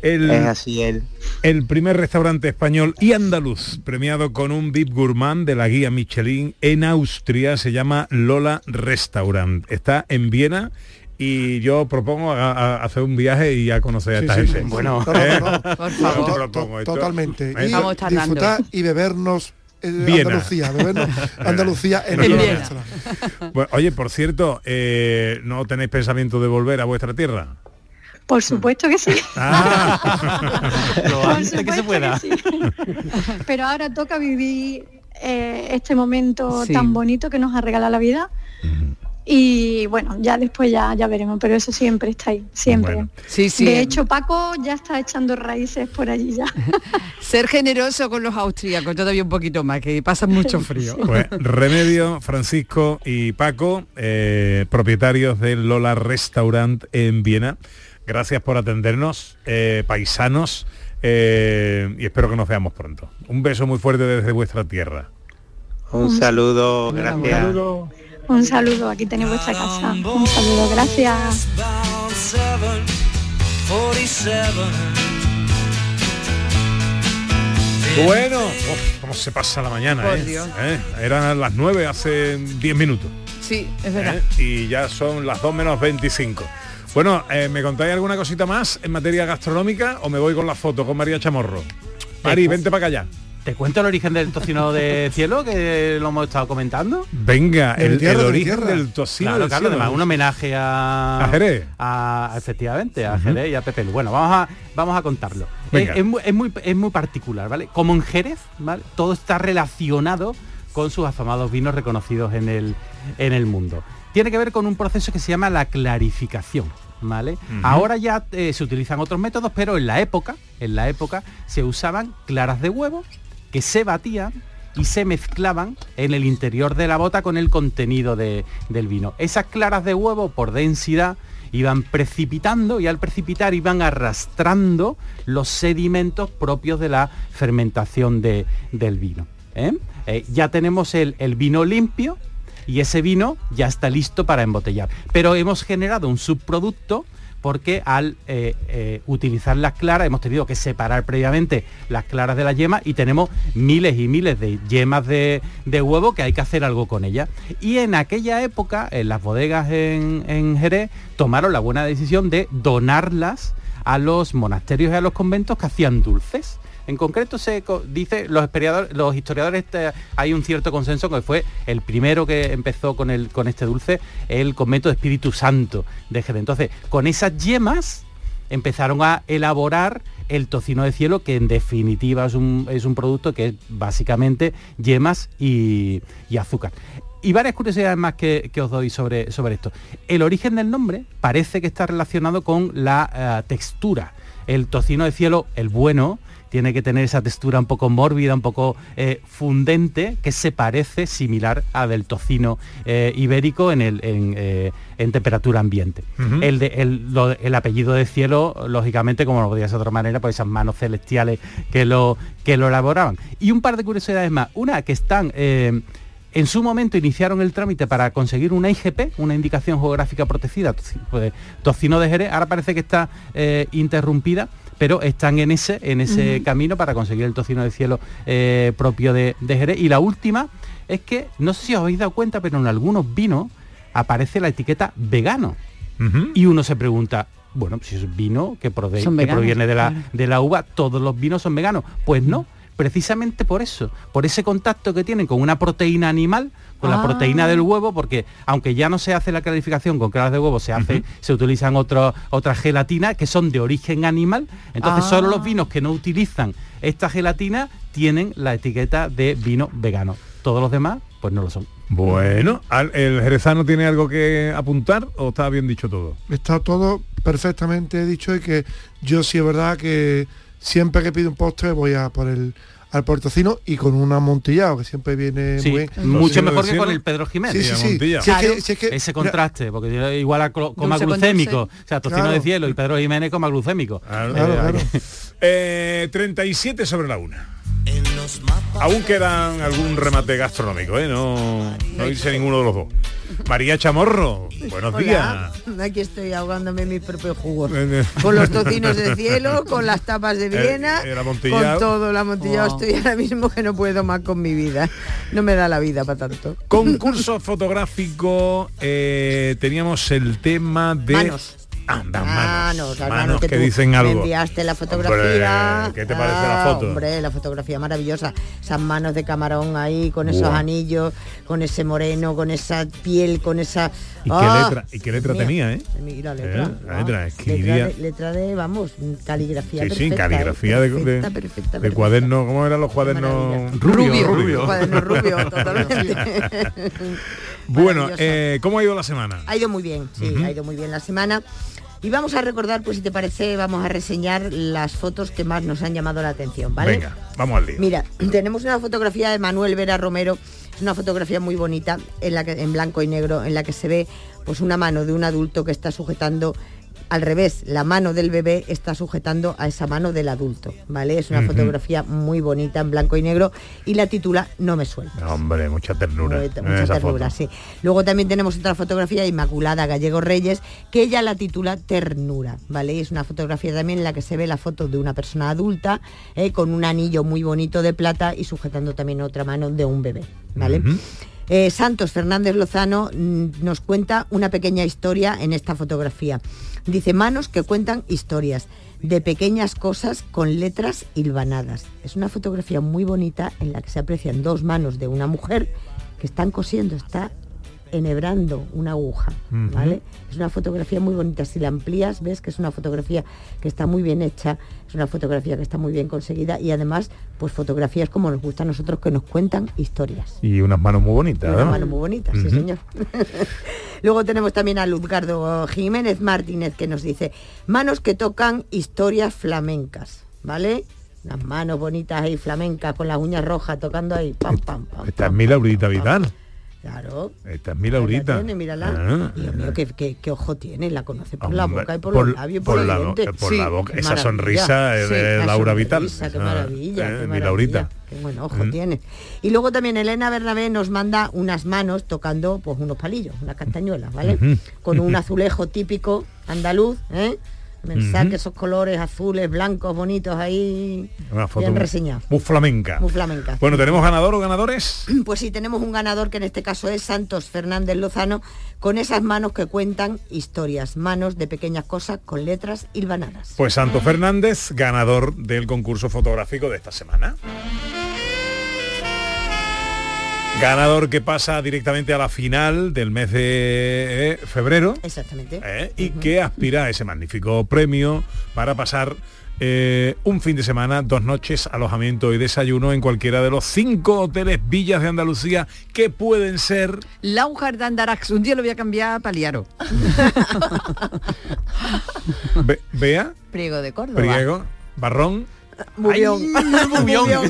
El, es así el... el primer restaurante español y andaluz premiado con un V I P Gourmand de la guía Michelin en Austria, se llama Lola Restaurant. Está en Viena. Y yo propongo a, a hacer un viaje y a conocer a esta sí, gente. Sí, bueno, no, no, no. Por favor. To, propongo esto. Totalmente. ¿Eh? Y Vamos a disfrutar y bebernos eh, Viena. Andalucía, bebernos Andalucía en, en el Viena. Bueno, oye, por cierto, eh, ¿no tenéis pensamiento de volver a vuestra tierra? Por supuesto que sí. Ah. Lo antes que se pueda. Que sí. Pero ahora toca vivir eh, este momento sí. tan bonito que nos ha regalado la vida. Uh-huh. Y bueno, ya después ya, ya veremos, pero eso siempre está ahí, siempre. Bueno. Sí, sí. De hecho, Paco ya está echando raíces por allí ya. Ser generoso con los austríacos, todavía un poquito más, que pasan mucho frío. Pues Remedio, Francisco y Paco, eh, propietarios del Lola Restaurant en Viena, gracias por atendernos, eh, paisanos, eh, y espero que nos veamos pronto. Un beso muy fuerte desde vuestra tierra. Un saludo, gracias. Un saludo. Un saludo, aquí tenéis vuestra casa. Un saludo, gracias. Bueno, uf, cómo se pasa la mañana, ¿eh? ¿Eh? Eran las nueve hace diez minutos. Sí, es verdad. ¿Eh? Y ya son las dos menos veinticinco. Bueno, eh, ¿me contáis alguna cosita más en materia gastronómica o me voy con la foto con María Chamorro? Mari, vente para acá ya. ¿Te cuento el origen del tocino de cielo, que lo hemos estado comentando? Venga, el, el origen del tocino claro, del claro, cielo. Además, un homenaje a... ¿A Jerez? A, efectivamente, a uh-huh. Jerez y a Pepe Lu. Bueno, vamos a, vamos a contarlo. Es, es, muy, es, muy, es muy particular, ¿vale? Como en Jerez, ¿vale? Todo está relacionado con sus afamados vinos reconocidos en el, en el mundo. Tiene que ver con un proceso que se llama la clarificación. ¿Vale? Uh-huh. Ahora ya eh, se utilizan otros métodos, pero en la época, en la época se usaban claras de huevo que se batían y se mezclaban en el interior de la bota con el contenido de, del vino. Esas claras de huevo por densidad iban precipitando y al precipitar iban arrastrando los sedimentos propios de la fermentación de, del vino. ¿eh? Eh, ya tenemos el, el vino limpio y ese vino ya está listo para embotellar. Pero hemos generado un subproducto porque al eh, eh, utilizar las claras hemos tenido que separar previamente las claras de la yema y tenemos miles y miles de yemas de, de huevo que hay que hacer algo con ellas. Y en aquella época, en las bodegas en, en Jerez, tomaron la buena decisión de donarlas a los monasterios y a los conventos que hacían dulces. En concreto se dice, los, los historiadores, este, hay un cierto consenso que fue el primero que empezó con, el, con este dulce, el convento de Espíritu Santo de Jerez. Entonces, con esas yemas empezaron a elaborar el tocino de cielo, que en definitiva es un, es un producto que es básicamente yemas y, y azúcar. Y varias curiosidades más que, que os doy sobre, sobre esto. El origen del nombre parece que está relacionado con la uh, textura. El tocino de cielo, el bueno, tiene que tener esa textura un poco mórbida, un poco eh, fundente, que se parece similar a del tocino eh, ibérico en, el, en, eh, en temperatura ambiente. Uh-huh. el, de, el, lo, el apellido de cielo, lógicamente, como no podía ser de otra manera, pues esas manos celestiales que lo, que lo elaboraban. Y un par de curiosidades más. Una, que están... Eh, en su momento iniciaron el trámite para conseguir una I G P, una indicación geográfica protegida, pues, tocino de Jerez. Ahora parece que está eh, interrumpida, pero están en ese, en ese uh-huh. camino para conseguir el tocino de cielo eh, propio de, de Jerez. Y la última es que, no sé si os habéis dado cuenta, pero en algunos vinos aparece la etiqueta vegano. Uh-huh. Y uno se pregunta, bueno, si es vino que, prove- que veganos, proviene de la, claro. de la uva, ¿todos los vinos son veganos? Pues no. Precisamente por eso, por ese contacto que tienen con una proteína animal, con ah. la proteína del huevo, porque aunque ya no se hace la clarificación con claras de huevo, se hace, uh-huh. se utilizan otro, otras gelatinas que son de origen animal. Entonces ah. solo los vinos que no utilizan esta gelatina tienen la etiqueta de vino vegano. Todos los demás, pues no lo son. Bueno, ¿el jerezano tiene algo que apuntar o está bien dicho todo? Está todo perfectamente dicho, y que yo sí es verdad que siempre que pido un postre voy a por el al portocino y con un amontillado, que siempre viene sí, muy bien. Mucho mejor que con el Pedro Jiménez. Sí, sí, sí. sí es que, sí es que, ese contraste, porque igual a coma glucémico, o sea, tocino claro. de cielo y Pedro Jiménez coma glucémico. Claro, claro, claro. eh, treinta y siete sobre la una. Aún quedan algún remate gastronómico, ¿eh? No, no hice ninguno de los dos. María Chamorro, buenos Hola. días. Aquí estoy ahogándome en mis propios jugos. Con los tocinos de cielo, con las tapas de Viena, el, el con todo el amontillado. Oh. Estoy ahora mismo que no puedo más con mi vida. No me da la vida para tanto. Concurso fotográfico, eh, teníamos el tema de... Manos. Anda, manos, manos, manos, manos que, que dicen algo. Me enviaste la fotografía. Hombre, ¿qué te parece ah, la foto? Hombre, la fotografía maravillosa. Esas manos de camarón ahí, con esos Buah. anillos, con ese moreno, con esa piel, con esa... ¿Y ¡Oh! qué letra, ¿y qué letra Mía. tenía, eh? La letra. ¿Eh? La letra, escribía... letra, de, letra de, vamos, caligrafía sí, perfecta. Sí, caligrafía ¿eh? de, perfecta, de, perfecta, perfecta, de perfecta. cuaderno, ¿cómo eran los cuadernos? Rubio, rubio. rubio. Cuaderno rubio, totalmente. Bueno, eh, ¿cómo ha ido la semana? Ha ido muy bien, sí, uh-huh. ha ido muy bien la semana. Y vamos a recordar, pues si te parece, vamos a reseñar las fotos que más nos han llamado la atención, ¿vale? Venga, vamos al lío. Mira, tenemos una fotografía de Manuel Vera Romero, es una fotografía muy bonita, en la que, en blanco y negro, en la que se ve pues una mano de un adulto que está sujetando, al revés, la mano del bebé está sujetando a esa mano del adulto, ¿vale? Es una uh-huh. fotografía muy bonita en blanco y negro y la titula No me sueltes. Hombre, mucha ternura. Mucha, mucha ternura, foto. sí. Luego también tenemos otra fotografía de Inmaculada Gallego Reyes, que ella la titula Ternura, ¿vale? Es una fotografía también en la que se ve la foto de una persona adulta, eh, con un anillo muy bonito de plata y sujetando también otra mano de un bebé, ¿vale? Uh-huh. Eh, Santos Fernández Lozano mm, nos cuenta una pequeña historia en esta fotografía. Dice, manos que cuentan historias de pequeñas cosas con letras hilvanadas. Es una fotografía muy bonita en la que se aprecian dos manos de una mujer que están cosiendo, está enhebrando una aguja, ¿vale? Uh-huh. Es una fotografía muy bonita. Si la amplías, ves que es una fotografía que está muy bien hecha, es una fotografía que está muy bien conseguida y además, pues fotografías como nos gusta a nosotros, que nos cuentan historias. Y unas manos muy bonitas, Unas ¿no? manos muy bonitas, uh-huh. sí señor. Luego tenemos también a Luzgardo Jiménez Martínez, que nos dice, manos que tocan historias flamencas, ¿vale? Unas manos bonitas ahí flamencas con las uñas rojas tocando ahí, pam, pam, pam. Esta es mi Laurita Vidal. Claro. Esta es mi Laurita. Tiene, mírala. Ah, Dios mío, ¿qué, qué, qué ojo tiene, la conoce por Hombre, la boca y por, por los labios y por, por la, los dientes. Por sí, la boca, esa maravilla. sonrisa es de sí, Laura sonrisa, Vital. Qué maravilla, ah, qué eh, maravilla. Mi Laurita. Qué buen ojo mm. tiene. Y luego también Elena Bernabé nos manda unas manos tocando pues unos palillos, unas castañuelas, ¿vale? Uh-huh. Con un azulejo típico andaluz, ¿eh? Mensaje, uh-huh. esos colores azules, blancos, bonitos ahí, una foto bien reseñados. Muy flamenca. Muy flamenca. Bueno, ¿tenemos ganador o ganadores? Pues sí, tenemos un ganador que en este caso es Santos Fernández Lozano, con esas manos que cuentan historias, manos de pequeñas cosas con letras hilvanadas. Pues Santos Fernández, ganador del concurso fotográfico de esta semana. Ganador que pasa directamente a la final del mes de eh, febrero. Exactamente. Eh, y uh-huh. que aspira a ese magnífico premio para pasar eh, un fin de semana, dos noches, alojamiento y desayuno en cualquiera de los cinco hoteles villas de Andalucía que pueden ser... Laujar de Andarax. Un día lo voy a cambiar a Paliaro. Be- Bea. Priego de Córdoba. Priego. Barrón. Mubión. Mubión.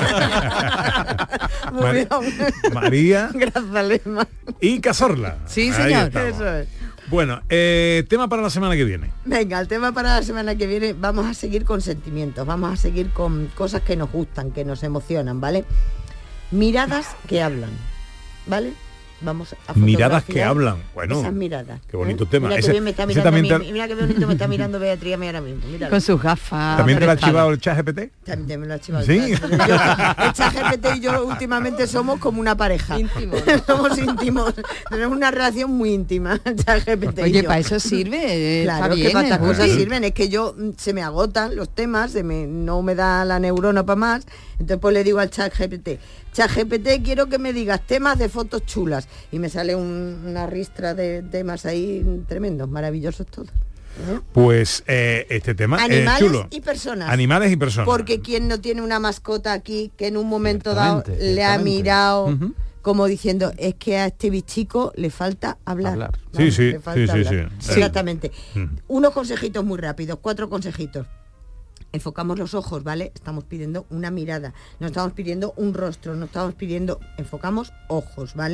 María. Grazalema. Y Cazorla. Sí, señor. Eso es. Bueno, eh, tema para la semana que viene. Venga, el tema para la semana que viene, vamos a seguir con sentimientos, vamos a seguir con cosas que nos gustan, que nos emocionan, ¿vale? Miradas que hablan, ¿vale? Vamos a miradas que hablan, bueno, esas miradas. Qué bonito ¿eh? tema. Mira ese, que bien me está mirando también a mí, te... mira qué bonito me está mirando Beatriz a mí ahora mismo. Míralo. Con sus gafas. ¿También te lo ha chivado el chat G P T? También me lo ha chivado. ¿Sí? El chat G P T y yo últimamente somos como una pareja. Íntimos. Somos íntimos. Tenemos una relación muy íntima. El chat G P T Oye, y yo. para eso sirve. Claro, está bien, que para estas cosas sí. sirven. Es que yo se me agotan los temas, se me, no me da la neurona para más. Entonces pues le digo al chat G P T, chat G P T, quiero que me digas temas de fotos chulas. Y me sale un, una ristra de temas ahí tremendos, maravillosos todos. ¿Eh? Pues eh, este tema Animales es chulo. y personas. Animales y personas. Porque quien no tiene una mascota aquí que en un momento dado le ha mirado uh-huh. como diciendo, es que a este bichico le falta hablar. hablar. Sí, sí, le falta sí, sí, hablar. sí. Exactamente. Sí. Unos consejitos muy rápidos, cuatro consejitos. Enfocamos los ojos, ¿vale? Estamos pidiendo una mirada, no estamos pidiendo un rostro, no estamos pidiendo, enfocamos ojos, ¿vale?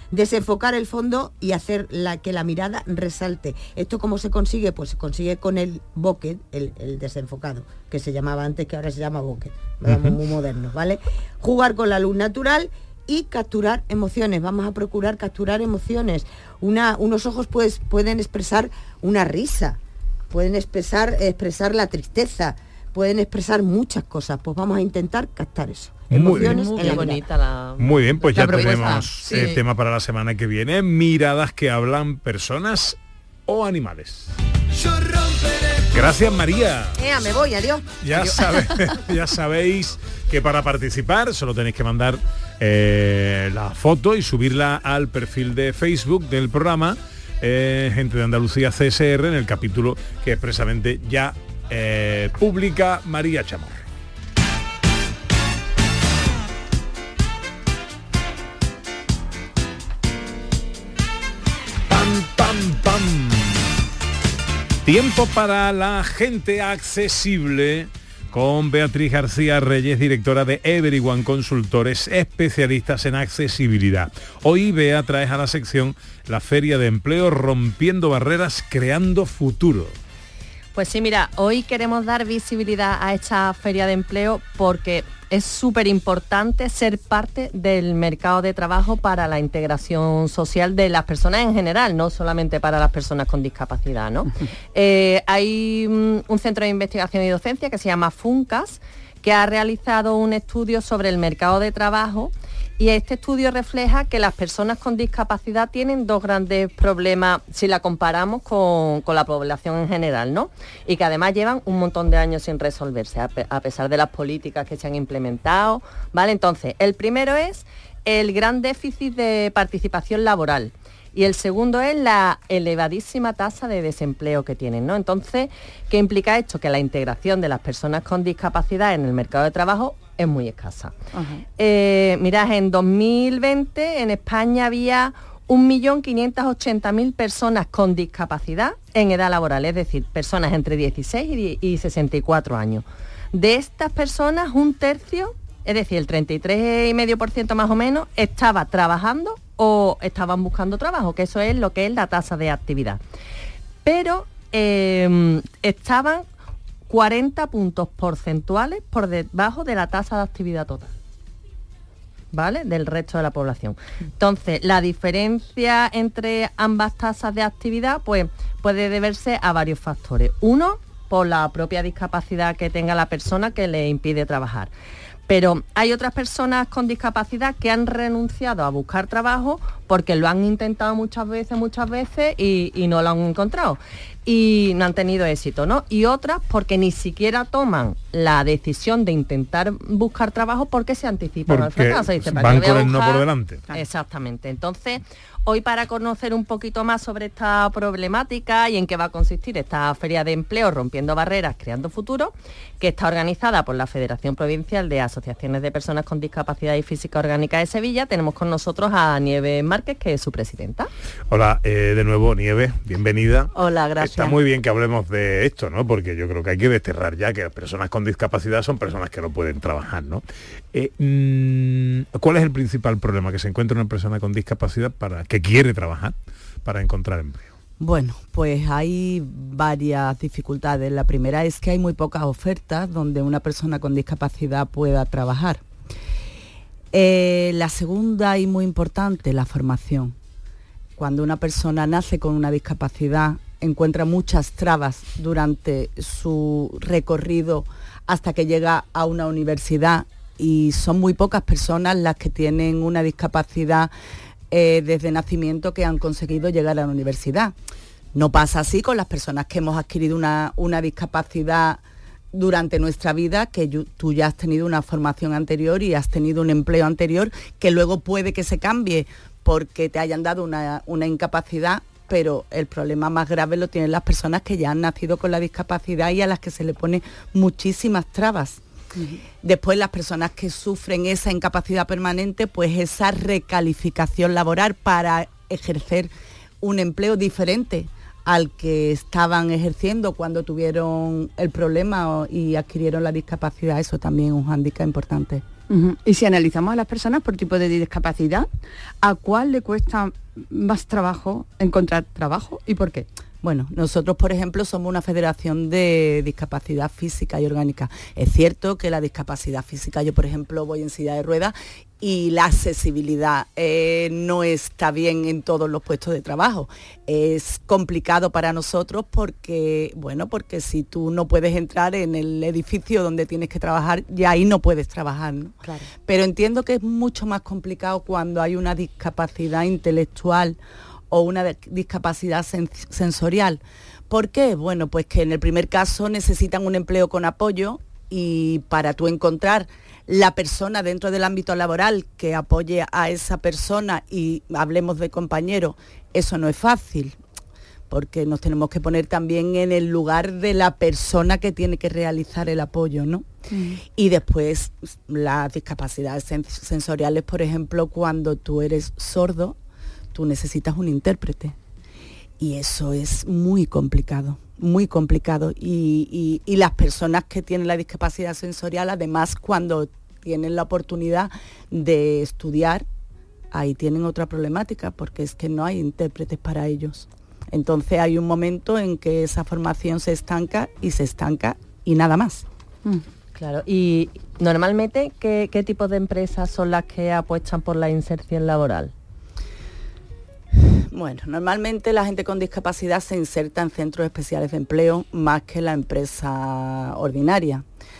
desenfocar el fondo y hacer la, que la mirada resalte. ¿Esto cómo se consigue? Pues se consigue con el bokeh, el, el desenfocado, que se llamaba antes, que ahora se llama bokeh, uh-huh. muy moderno, ¿vale? Jugar con la luz natural y capturar emociones. Vamos a procurar capturar emociones. Una, unos ojos pues, pueden expresar una risa, pueden expresar, expresar la tristeza, pueden expresar muchas cosas. Pues vamos a intentar captar eso. Muy bien, muy bien, bonita la, muy bien, pues ya propuesta. Tenemos Sí. el tema para la semana que viene. Miradas que hablan personas o animales. Gracias, María. Ea, me voy, adiós. Ya, adiós. sabe, ya sabéis que para participar solo tenéis que mandar eh, la foto y subirla al perfil de Facebook del programa eh, Gente de Andalucía C S R, en el capítulo que expresamente ya eh, publica María Chamorro. Pam, pam, pam. Tiempo para la gente accesible con Beatriz García Reyes, directora de Everyone Consultores, especialistas en accesibilidad. Hoy Bea trae a la sección la Feria de Empleo Rompiendo Barreras, Creando Futuro. Pues sí, mira, hoy queremos dar visibilidad a esta feria de empleo porque es súper importante ser parte del mercado de trabajo para la integración social de las personas en general, no solamente para las personas con discapacidad, ¿no? eh, hay um, un centro de investigación y docencia que se llama FUNCAS, que ha realizado un estudio sobre el mercado de trabajo, y este estudio refleja que las personas con discapacidad tienen dos grandes problemas si la comparamos con, con la población en general, ¿no? Y que además llevan un montón de años sin resolverse, a, pe- a pesar de las políticas que se han implementado, ¿vale? Entonces, el primero es el gran déficit de participación laboral. Y el segundo es la elevadísima tasa de desempleo que tienen, ¿no? Entonces, ¿qué implica esto? Que la integración de las personas con discapacidad en el mercado de trabajo es muy escasa. Uh-huh. Eh, mirad, en dos mil veinte en España había un millón quinientas ochenta mil personas con discapacidad en edad laboral, es decir, personas entre dieciséis y sesenta y cuatro años. De estas personas, un tercio, es decir, el treinta y tres coma cinco por ciento más o menos, estaba trabajando o estaban buscando trabajo, que eso es lo que es la tasa de actividad. Pero eh, estaban cuarenta puntos porcentuales por debajo de la tasa de actividad total, ¿vale? Del resto de la población. Entonces, la diferencia entre ambas tasas de actividad, pues, puede deberse a varios factores. Uno, por la propia discapacidad que tenga la persona que le impide trabajar. Pero hay otras personas con discapacidad que han renunciado a buscar trabajo porque lo han intentado muchas veces, muchas veces y, y no lo han encontrado. Y no han tenido éxito, ¿no? Y otras porque ni siquiera toman la decisión de intentar buscar trabajo porque se anticipan al fracaso. Dice, van con el no por delante. Exactamente. Entonces, hoy, para conocer un poquito más sobre esta problemática y en qué va a consistir esta Feria de Empleo Rompiendo Barreras, Creando Futuro, que está organizada por la Federación Provincial de Asociaciones de Personas con Discapacidad y Física Orgánica de Sevilla, tenemos con nosotros a Nieves Márquez, que es su presidenta. Hola, eh, de nuevo, Nieves, bienvenida. Hola, gracias. Está muy bien que hablemos de esto, ¿no? Porque yo creo que hay que desterrar ya que las personas con discapacidad son personas que no pueden trabajar, ¿no? Eh, mmm, ¿Cuál es el principal problema que se encuentra una persona con discapacidad para que quiere trabajar para encontrar empleo? Bueno, pues hay varias dificultades. La primera es que hay muy pocas ofertas donde una persona con discapacidad pueda trabajar. Eh, la segunda y muy importante, la formación. Cuando una persona nace con una discapacidad, encuentra muchas trabas durante su recorrido hasta que llega a una universidad, y son muy pocas personas las que tienen una discapacidad eh, desde nacimiento que han conseguido llegar a la universidad. No pasa así con las personas que hemos adquirido una, una discapacidad durante nuestra vida, que yo, tú ya has tenido una formación anterior y has tenido un empleo anterior, que luego puede que se cambie porque te hayan dado una, una incapacidad, pero el problema más grave lo tienen las personas que ya han nacido con la discapacidad y a las que se le ponen muchísimas trabas. Uh-huh. Después, las personas que sufren esa incapacidad permanente, pues esa recalificación laboral para ejercer un empleo diferente al que estaban ejerciendo cuando tuvieron el problema y adquirieron la discapacidad, eso también es un hándicap importante. Uh-huh. Y si analizamos a las personas por tipo de discapacidad, ¿a cuál le cuesta más trabajo encontrar trabajo y por qué? Bueno, nosotros, por ejemplo, somos una federación de discapacidad física y orgánica. Es cierto que la discapacidad física, yo, por ejemplo, voy en silla de ruedas y la accesibilidad eh, no está bien en todos los puestos de trabajo. Es complicado para nosotros porque, bueno, porque si tú no puedes entrar en el edificio donde tienes que trabajar, ya ahí no puedes trabajar, ¿no? Claro. Pero entiendo que es mucho más complicado cuando hay una discapacidad intelectual o una discapacidad sen- sensorial. ¿Por qué? Bueno, pues que en el primer caso necesitan un empleo con apoyo y para tú encontrar la persona dentro del ámbito laboral que apoye a esa persona y hablemos de compañero, eso no es fácil, porque nos tenemos que poner también en el lugar de la persona que tiene que realizar el apoyo, ¿no? Mm. Y después las discapacidades sen- sensoriales, por ejemplo, cuando tú eres sordo, tú necesitas un intérprete y eso es muy complicado, muy complicado y, y, y las personas que tienen la discapacidad sensorial, además cuando tienen la oportunidad de estudiar, ahí tienen otra problemática porque es que no hay intérpretes para ellos. Entonces hay un momento en que esa formación se estanca y se estanca y nada más. Mm. Claro, y normalmente, ¿qué, qué tipo de empresas son las que apuestan por la inserción laboral? Bueno, normalmente la gente con discapacidad se inserta en centros especiales de empleo más que la empresa ordinaria.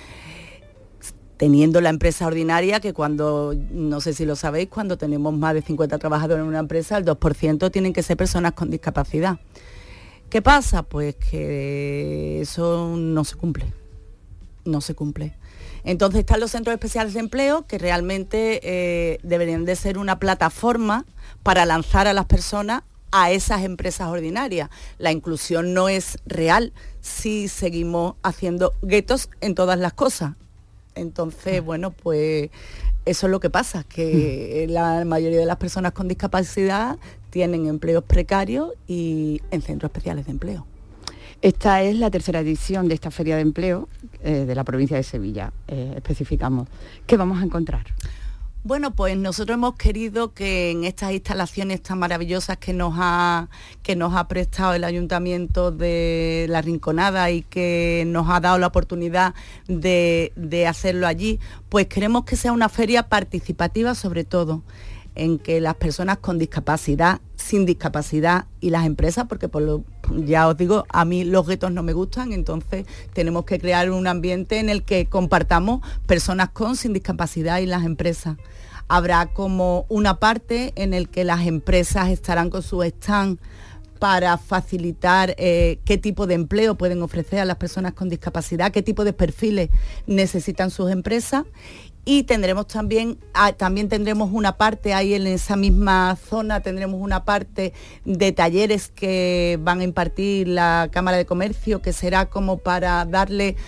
Teniendo la empresa ordinaria que cuando, no sé si lo sabéis, cuando tenemos más de cincuenta trabajadores en una empresa, el dos por ciento tienen que ser personas con discapacidad. ¿Qué pasa? Pues que eso no se cumple, no se cumple. Entonces están los centros especiales de empleo que realmente eh, deberían de ser una plataforma para lanzar a las personas a esas empresas ordinarias. La inclusión no es real si seguimos haciendo guetos en todas las cosas. Entonces, bueno, pues eso es lo que pasa, que la mayoría de las personas con discapacidad tienen empleos precarios y en centros especiales de empleo. Esta es la tercera edición de esta Feria de Empleo eh, de la provincia de Sevilla, eh, especificamos. ¿Qué vamos a encontrar? Bueno, pues nosotros hemos querido que en estas instalaciones tan maravillosas que nos ha, que nos ha prestado el Ayuntamiento de La Rinconada y que nos ha dado la oportunidad de, de hacerlo allí, pues queremos que sea una feria participativa sobre todo, en que las personas con discapacidad, sin discapacidad y las empresas, porque por lo, ya os digo, a mí los guetos no me gustan, entonces tenemos que crear un ambiente en el que compartamos personas con, sin discapacidad y las empresas. Habrá como una parte en el que las empresas estarán con su stand para facilitar eh, qué tipo de empleo pueden ofrecer a las personas con discapacidad, qué tipo de perfiles necesitan sus empresas. Y tendremos también, ah, también tendremos una parte ahí en esa misma zona, tendremos una parte de talleres que van a impartir la Cámara de Comercio, que será como para darle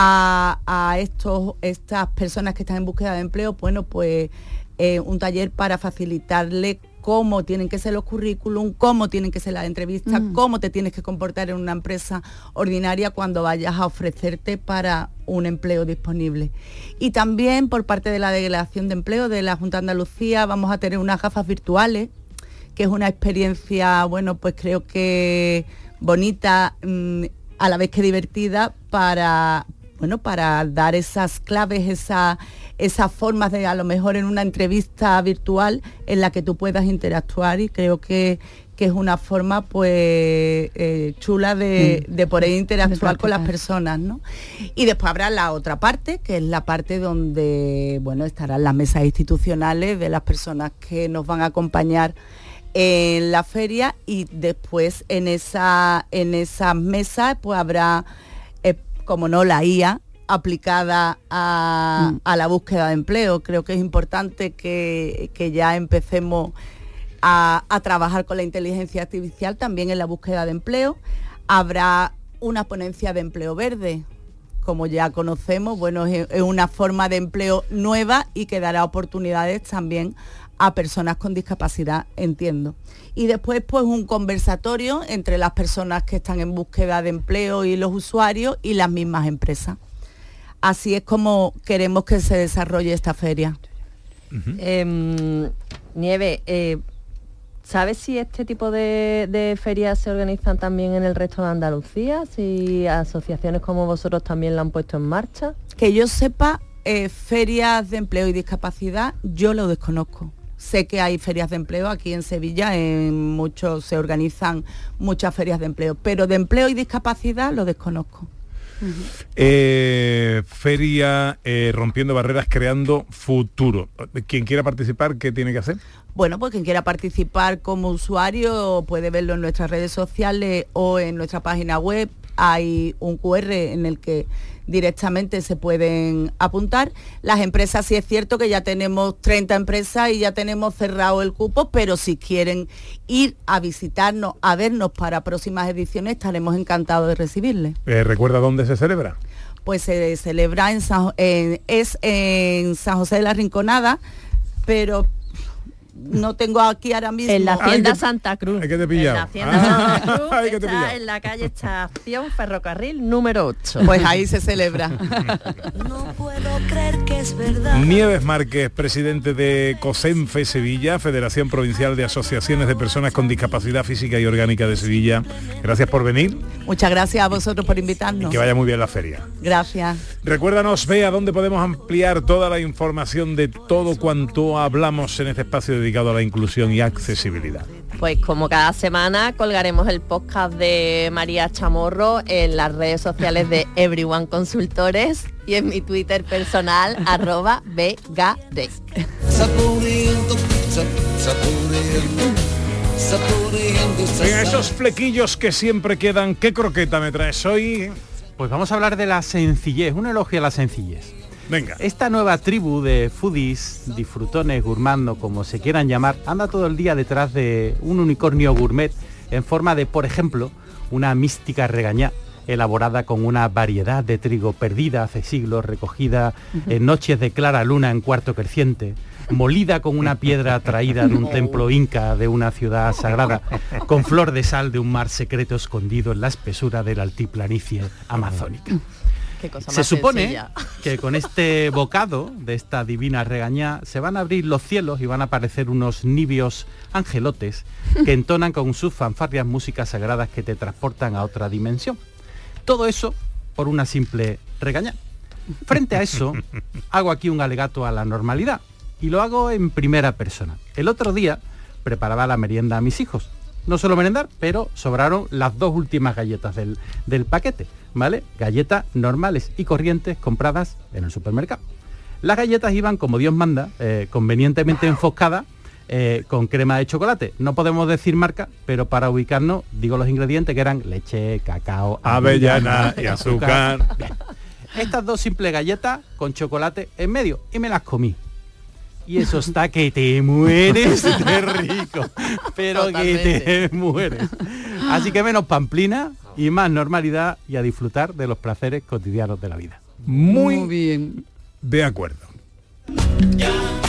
a, a estos, estas personas que están en búsqueda de empleo, bueno, pues eh, un taller para facilitarle cómo tienen que ser los currículum, cómo tienen que ser las entrevistas, mm. cómo te tienes que comportar en una empresa ordinaria cuando vayas a ofrecerte para un empleo disponible. Y también por parte de la Delegación de Empleo de la Junta de Andalucía vamos a tener unas gafas virtuales, que es una experiencia, bueno, pues creo que bonita, mmm, a la vez que divertida, para... bueno, para dar esas claves, esa, esas formas de, a lo mejor en una entrevista virtual en la que tú puedas interactuar, y creo que, que es una forma pues eh, chula de, de poder interactuar con las personas, ¿no? Y después habrá la otra parte, que es la parte donde, bueno, estarán las mesas institucionales de las personas que nos van a acompañar en la feria, y después en esa, en esas mesas pues habrá, como no, la I A aplicada a, mm. a la búsqueda de empleo. Creo que es importante que, que ya empecemos a, a trabajar con la inteligencia artificial también en la búsqueda de empleo. Habrá una ponencia de empleo verde, como ya conocemos, bueno, es, es una forma de empleo nueva y que dará oportunidades también a personas con discapacidad, entiendo. Y después pues un conversatorio entre las personas que están en búsqueda de empleo y los usuarios y las mismas empresas. así es como queremos que se desarrolle esta feria. Uh-huh. eh, Nieve, eh, ¿sabes si este tipo de, de ferias se organizan también en el resto de Andalucía? ¿Si asociaciones como vosotros también la han puesto en marcha? Que yo sepa, eh, ferias de empleo y discapacidad, yo lo desconozco. Sé que hay ferias de empleo aquí en Sevilla, en muchos se organizan muchas ferias de empleo, pero de empleo y discapacidad lo desconozco. Uh-huh. Eh, feria eh, Rompiendo Barreras, Creando Futuro. Quien quiera participar, ¿qué tiene que hacer? Bueno, pues quien quiera participar como usuario puede verlo en nuestras redes sociales o en nuestra página web. Hay un cu erre en el que directamente se pueden apuntar. Las empresas, sí es cierto que ya tenemos treinta empresas y ya tenemos cerrado el cupo, pero si quieren ir a visitarnos, a vernos para próximas ediciones, estaremos encantados de recibirles. Eh, ¿Recuerda dónde se celebra? Pues se celebra en San, en, es en San José de la Rinconada, pero no tengo aquí ahora mismo. En la Hacienda Santa Cruz. Hay que te pillar. En la Hacienda ah, Santa Cruz hay que te está en la calle Estación Ferrocarril número ocho. Pues ahí se celebra. No puedo creer que es verdad. Nieves Márquez, presidente de COSENFE Sevilla, Federación Provincial de Asociaciones de Personas con Discapacidad Física y Orgánica de Sevilla. Gracias por venir. Muchas gracias a vosotros por invitarnos. Y que vaya muy bien la feria. Gracias. Recuérdanos, Bea, dónde podemos ampliar toda la información de todo cuanto hablamos en este espacio dedicado a la inclusión y accesibilidad. Pues como cada semana colgaremos el podcast de María Chamorro en las redes sociales de Everyone Consultores y en mi Twitter personal arroba begade. Venga, esos flequillos que siempre quedan, ¿qué croqueta me traes hoy? Pues vamos a hablar de la sencillez, un elogio a la sencillez. Venga. Esta nueva tribu de foodies, disfrutones, gourmando, como se quieran llamar, anda todo el día detrás de un unicornio gourmet en forma de, por ejemplo, una mística regañá, elaborada con una variedad de trigo perdida hace siglos, recogida en noches de clara luna en cuarto creciente, molida con una piedra traída de un templo inca de una ciudad sagrada, con flor de sal de un mar secreto escondido en la espesura de la altiplanicie amazónica. Se supone sencilla. Que con este bocado de esta divina regañá se van a abrir los cielos y van a aparecer unos nibios angelotes que entonan con sus fanfarrias músicas sagradas que te transportan a otra dimensión. Todo eso por una simple regañá. Frente a eso, hago aquí un alegato a la normalidad y lo hago en primera persona. El otro día preparaba la merienda a mis hijos. No suelo merendar, pero sobraron las dos últimas galletas del, del paquete, ¿vale? Galletas normales y corrientes compradas en el supermercado. Las galletas iban, como Dios manda, eh, convenientemente enfocadas eh, con crema de chocolate. No podemos decir marca, pero para ubicarnos, digo los ingredientes que eran leche, cacao, avellana y azúcar. azúcar. Bien. Estas dos simples galletas con chocolate en medio y me las comí. Y eso está que te mueres de rico, pero Totalmente. que te mueres. Así que menos pamplina y más normalidad y a disfrutar de los placeres cotidianos de la vida. Muy, Muy bien. De acuerdo. Ya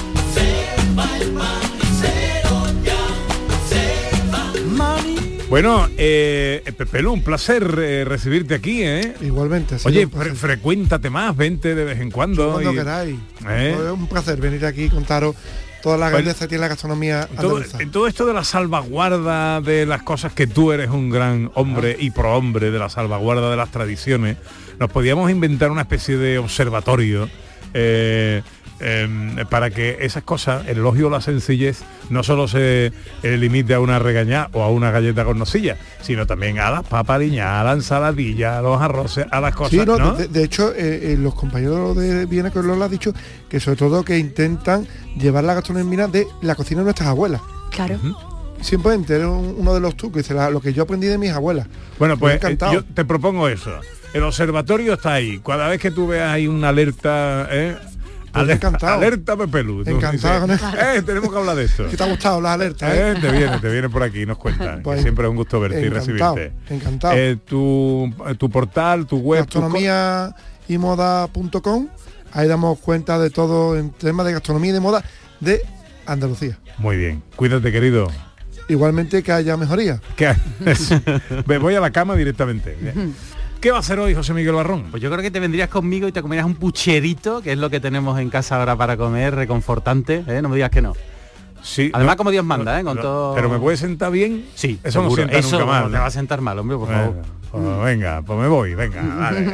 se va el manicero, ya se va. Mani. Bueno, eh, Pepelu, un placer eh, recibirte aquí, ¿eh? Igualmente. Oye, fre frecuéntate más, vente de vez en cuando. Cuando y... queráis. ¿Eh? Es un placer venir aquí y contaros toda la grandeza que tiene la gastronomía andaluza. En todo esto de la salvaguarda de las cosas, que tú eres un gran hombre y prohombre de la salvaguarda de las tradiciones, nos podíamos inventar una especie de observatorio eh, eh, para que esas cosas, el elogio a la sencillez, no solo se eh, limite a una regañá o a una galleta con nocilla, sino también a las papaliñas, a la ensaladilla, a los arroces, a las cosas, sí, no, ¿no? De, de hecho, eh, eh, los compañeros de Viene con Lola han dicho que sobre todo que intentan llevar la gastronomía de la cocina de nuestras abuelas. Claro. Uh-huh. Simplemente era un, uno de los trucos, dice, la, lo que yo aprendí de mis abuelas. Bueno, pues eh, yo te propongo eso. El observatorio está ahí. Cada vez que tú veas ahí una alerta, ¿eh? Pues alerta, encantado. Alerta Pepelu. Encantado dices, con eh, tenemos que hablar de esto. ¿Qué te ha gustado las alertas? ¿Eh? Eh, te viene, te viene por aquí y nos cuentan. Pues, siempre es un gusto verte encantado, y recibirte. Encantado. Eh, tu, tu portal, tu web. Gastronomía y moda punto com. Ahí damos cuenta de todo en temas de gastronomía y de moda de Andalucía. Muy bien. Cuídate, querido. Igualmente que haya mejoría. Me voy a la cama directamente. ¿Qué va a hacer hoy José Miguel Barrón? Pues yo creo que te vendrías conmigo y te comerías un pucherito, que es lo que tenemos en casa ahora para comer, reconfortante, ¿eh? No me digas que no. Sí. Además, no, como Dios manda, ¿eh? Con no, todo... Pero me puede sentar bien. Sí, eso seguro. no sienta Eso nunca mal. No te va a sentar mal, hombre, por venga, favor. Pues, venga, pues me voy, venga, vale.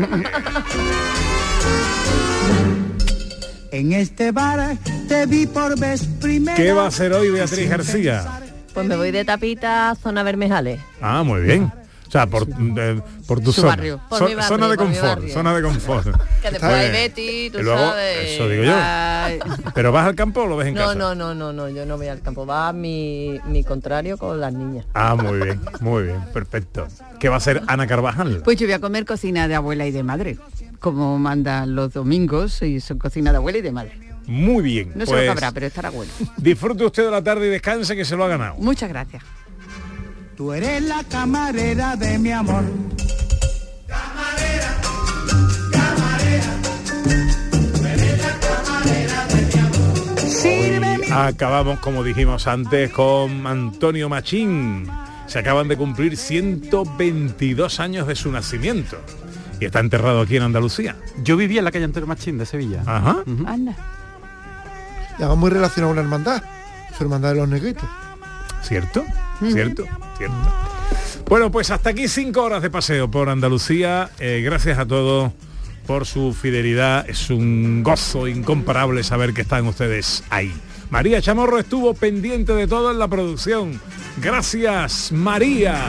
En este bar te vi por vez primera. ¿Qué va a hacer hoy Beatriz García? Pues me voy de tapita a zona Bermejales. Ah, muy bien. O sea, por, de, por tu Su zona. barrio. Por So, mi barrio, zona de por mi confort, barrio. zona de confort. Que después hay Betty, tú luego, sabes. Eso digo yo. Ay. ¿Pero vas al campo o lo ves en no, casa? No, no, no, no, yo no voy al campo. Va mi, mi contrario con las niñas. Ah, muy bien, muy bien, perfecto. ¿Qué va a hacer Ana Carvajal? Pues yo voy a comer cocina de abuela y de madre, como mandan los domingos, y son cocina de abuela y de madre. Muy bien. No pues, se lo cabrá, pero estará bueno. Disfrute usted de la tarde y descanse, que se lo ha ganado. Muchas gracias. Tú eres la camarera de mi amor. Camarera, camarera. Tú eres la camarera de mi amor. Sírveme. Acabamos, como dijimos antes, con Antonio Machín. Se acaban de cumplir ciento veintidós años de su nacimiento. Y está enterrado aquí en Andalucía. Yo vivía en la calle Antonio Machín de Sevilla. Ajá. Uh-huh. Anda. Y va muy relacionado a una hermandad. Su hermandad de los negritos. ¿Cierto? ¿Cierto? ¿Cierto? Bueno, pues hasta aquí cinco horas de paseo por Andalucía. Eh, gracias a todos por su fidelidad. Es un gozo incomparable saber que están ustedes ahí. María Chamorro estuvo pendiente de todo en la producción. Gracias, María.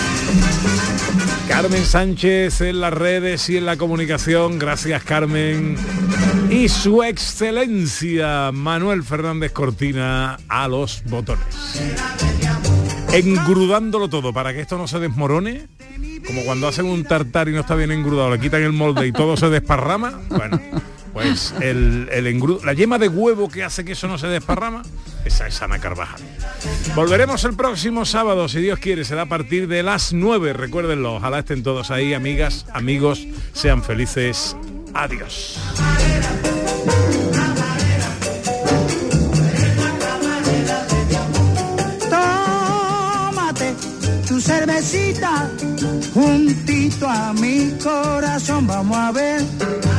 Carmen Sánchez en las redes y en la comunicación. Gracias, Carmen. Y su excelencia, Manuel Fernández Cortina, a los botones. Engrudándolo todo para que esto no se desmorone, como cuando hacen un tartar y no está bien engrudado, le quitan el molde y todo se desparrama. Bueno, pues el, el engrudo, la yema de huevo que hace que eso no se desparrama, esa es Ana Carvajal. Volveremos el próximo sábado, si Dios quiere, será a partir de las nueve. Recuérdenlo, ojalá estén todos ahí, amigas, amigos, sean felices. Adiós. Tu cervecita juntito a mi corazón, vamos a ver